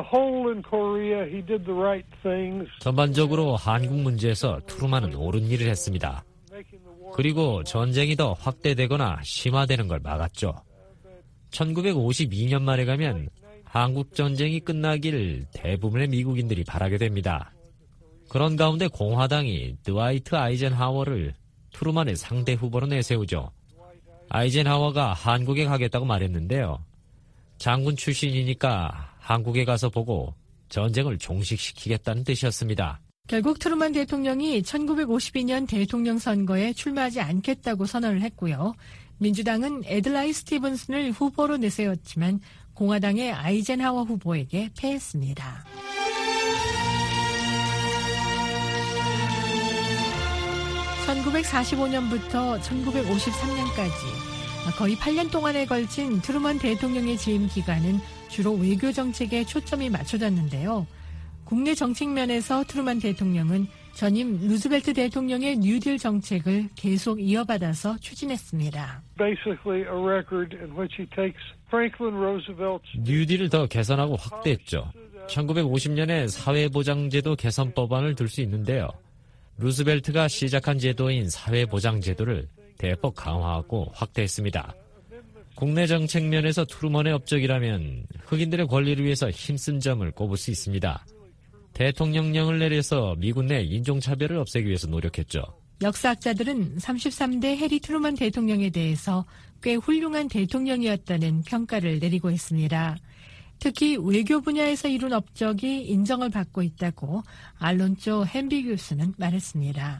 전반적으로 한국 문제에서 트루먼은 옳은 일을 했습니다. 그리고 전쟁이 더 확대되거나 심화되는 걸 막았죠. 천구백오십이 년 말에 가면 한국 전쟁이 끝나길 대부분의 미국인들이 바라게 됩니다. 그런 가운데 공화당이 드와이트 아이젠하워를 트루먼의 상대 후보로 내세우죠. 아이젠하워가 한국에 가겠다고 말했는데요. 장군 출신이니까 한국에 가서 보고 전쟁을 종식시키겠다는 뜻이었습니다. 결국 트루먼 대통령이 천구백오십이 년 대통령 선거에 출마하지 않겠다고 선언을 했고요. 민주당은 애들라이 스티븐슨을 후보로 내세웠지만 공화당의 아이젠하워 후보에게 패했습니다. 천구백사십오 년부터 천구백오십삼 년까지 거의 팔 년 동안에 걸친 트루먼 대통령의 재임 기간은 주로 외교 정책에 초점이 맞춰졌는데요. 국내 정책 면에서 트루먼 대통령은 전임 루즈벨트 대통령의 뉴딜 정책을 계속 이어받아서 추진했습니다. 뉴딜을 더 개선하고 확대했죠. 천구백오십 년에 사회보장제도 개선법안을 들 수 있는데요. 루스벨트가 시작한 제도인 사회보장제도를 대폭 강화하고 확대했습니다. 국내 정책 면에서 트루먼의 업적이라면 흑인들의 권리를 위해서 힘쓴 점을 꼽을 수 있습니다. 대통령령을 내려서 미군 내 인종차별을 없애기 위해서 노력했죠. 역사학자들은 삼십삼 대 해리 트루먼 대통령에 대해서 꽤 훌륭한 대통령이었다는 평가를 내리고 있습니다. 특히 외교 분야에서 이룬 업적이 인정을 받고 있다고 알론조 햄비 교수는 말했습니다.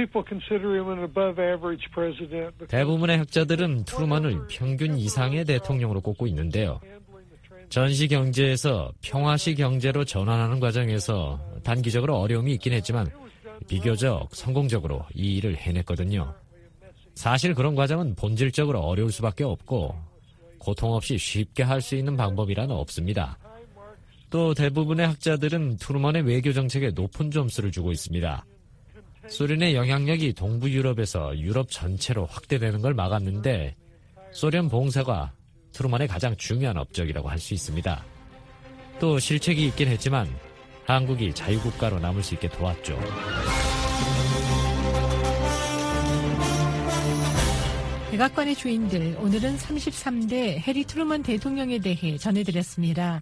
대부분의 학자들은 트루먼을 평균 이상의 대통령으로 꼽고 있는데요. 전시 경제에서 평화시 경제로 전환하는 과정에서 단기적으로 어려움이 있긴 했지만 비교적 성공적으로 이 일을 해냈거든요. 사실 그런 과정은 본질적으로 어려울 수밖에 없고 고통 없이 쉽게 할 수 있는 방법이란 없습니다. 또 대부분의 학자들은 트루먼의 외교 정책에 높은 점수를 주고 있습니다. 소련의 영향력이 동부 유럽에서 유럽 전체로 확대되는 걸 막았는데 소련 봉쇄가 트루먼의 가장 중요한 업적이라고 할 수 있습니다. 또 실책이 있긴 했지만 한국이 자유국가로 남을 수 있게 도왔죠. 백악관의 주인들, 오늘은 삼십삼 대 해리 트루먼 대통령에 대해 전해드렸습니다.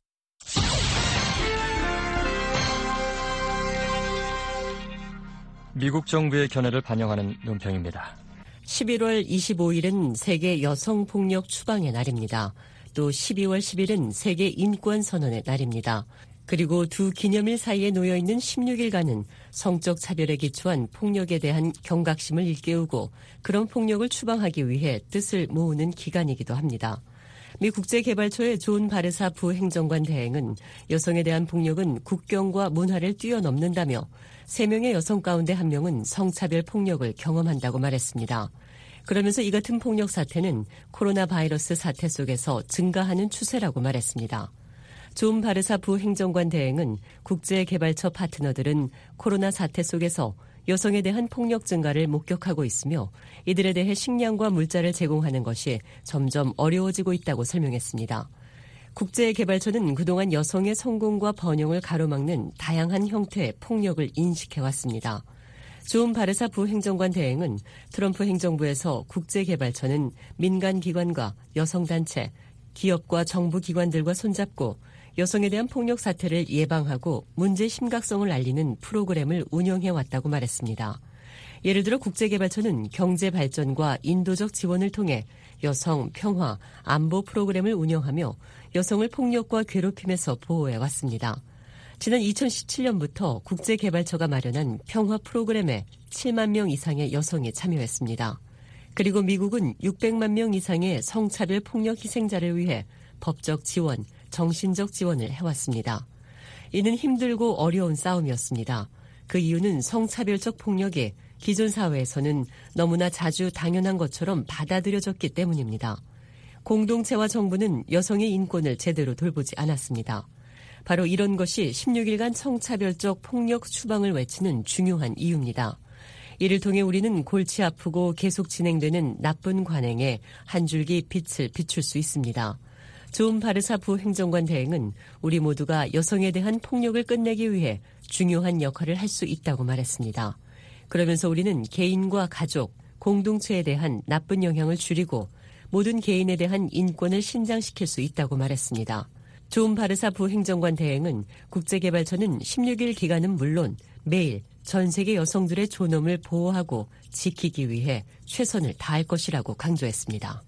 미국 정부의 견해를 반영하는 논평입니다. 십일월 이십오일은 세계 여성폭력 추방의 날입니다. 또 십이월 십일은 세계 인권선언의 날입니다. 그리고 두 기념일 사이에 놓여있는 십육일간은 성적 차별에 기초한 폭력에 대한 경각심을 일깨우고 그런 폭력을 추방하기 위해 뜻을 모으는 기간이기도 합니다. 미 국제개발처의 존 바르사 부행정관 대행은 여성에 대한 폭력은 국경과 문화를 뛰어넘는다며 세 명의 여성 가운데 한 명은 성차별 폭력을 경험한다고 말했습니다. 그러면서 이 같은 폭력 사태는 코로나 바이러스 사태 속에서 증가하는 추세라고 말했습니다. 존 바르사 부행정관 대행은 국제개발처 파트너들은 코로나 사태 속에서 여성에 대한 폭력 증가를 목격하고 있으며 이들에 대해 식량과 물자를 제공하는 것이 점점 어려워지고 있다고 설명했습니다. 국제개발처는 그동안 여성의 성공과 번영을 가로막는 다양한 형태의 폭력을 인식해왔습니다. 존 바르사 부행정관 대행은 트럼프 행정부에서 국제개발처는 민간기관과 여성단체, 기업과 정부 기관들과 손잡고 여성에 대한 폭력 사태를 예방하고 문제 심각성을 알리는 프로그램을 운영해왔다고 말했습니다. 예를 들어 국제개발처는 경제 발전과 인도적 지원을 통해 여성 평화, 안보 프로그램을 운영하며 여성을 폭력과 괴롭힘에서 보호해왔습니다. 지난 이천십칠년부터 국제개발처가 마련한 평화 프로그램에 칠만 명 이상의 여성이 참여했습니다. 그리고 미국은 육백만 명 이상의 성차별 폭력 희생자를 위해 법적 지원, 정신적 지원을 해왔습니다. 이는 힘들고 어려운 싸움이었습니다. 그 이유는 성차별적 폭력이 기존 사회에서는 너무나 자주 당연한 것처럼 받아들여졌기 때문입니다. 공동체와 정부는 여성의 인권을 제대로 돌보지 않았습니다. 바로 이런 것이 십육일간 성차별적 폭력 추방을 외치는 중요한 이유입니다. 이를 통해 우리는 골치 아프고 계속 진행되는 나쁜 관행에 한 줄기 빛을 비출 수 있습니다. 존 바르사 부행정관 대행은 우리 모두가 여성에 대한 폭력을 끝내기 위해 중요한 역할을 할 수 있다고 말했습니다. 그러면서 우리는 개인과 가족, 공동체에 대한 나쁜 영향을 줄이고 모든 개인에 대한 인권을 신장시킬 수 있다고 말했습니다. 존 바르사 부행정관 대행은 국제개발처는 십육일 기간은 물론 매일 전 세계 여성들의 존엄을 보호하고 지키기 위해 최선을 다할 것이라고 강조했습니다.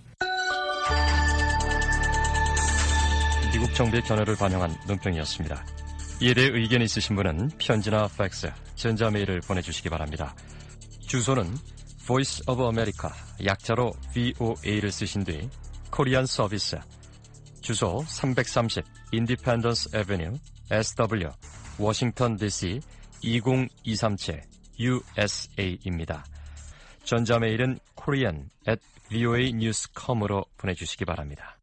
미국 정부의 견해를 반영한 논평이었습니다. 이에 대해 의견이 있으신 분은 편지나 팩스, 전자메일을 보내주시기 바랍니다. 주소는 Voice of America, 약자로 브이오에이를 쓰신 뒤 코리안 서비스, 주소 삼백삼십 Independence Avenue, 에스더블유, 워싱턴 디씨 이공이삼칠 유에스에이입니다. 전자메일은 korean at voanews dot com으로 보내주시기 바랍니다.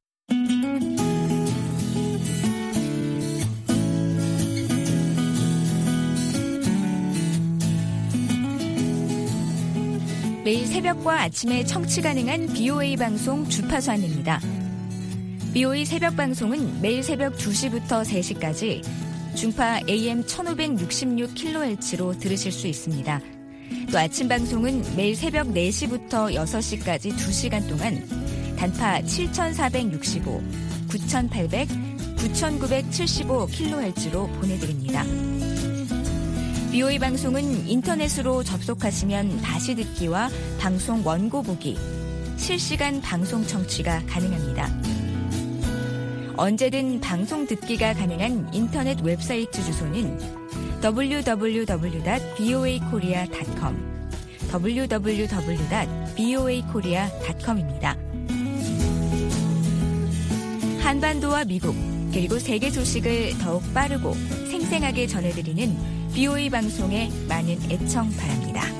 매일 새벽과 아침에 청취 가능한 비오에이 방송 주파수 안내입니다. 비오에이 새벽 방송은 매일 새벽 두 시부터 세 시까지 중파 에이엠 천오백육십육 킬로헤르츠로 들으실 수 있습니다. 또 아침 방송은 매일 새벽 네 시부터 여섯 시까지 두 시간 동안 단파 칠천사백육십오, 구천팔백, 구천구백칠십오 킬로헤르츠로 보내드립니다. 비오에이 방송은 인터넷으로 접속하시면 다시 듣기와 방송 원고 보기, 실시간 방송 청취가 가능합니다. 언제든 방송 듣기가 가능한 인터넷 웹사이트 주소는 더블유 더블유 더블유 닷 비오에이 코리아 닷 컴, 더블유 더블유 더블유 닷 비오에이 코리아 닷 컴입니다. 한반도와 미국, 그리고 세계 소식을 더욱 빠르고 생생하게 전해드리는 비오에이 방송에 많은 애청 바랍니다.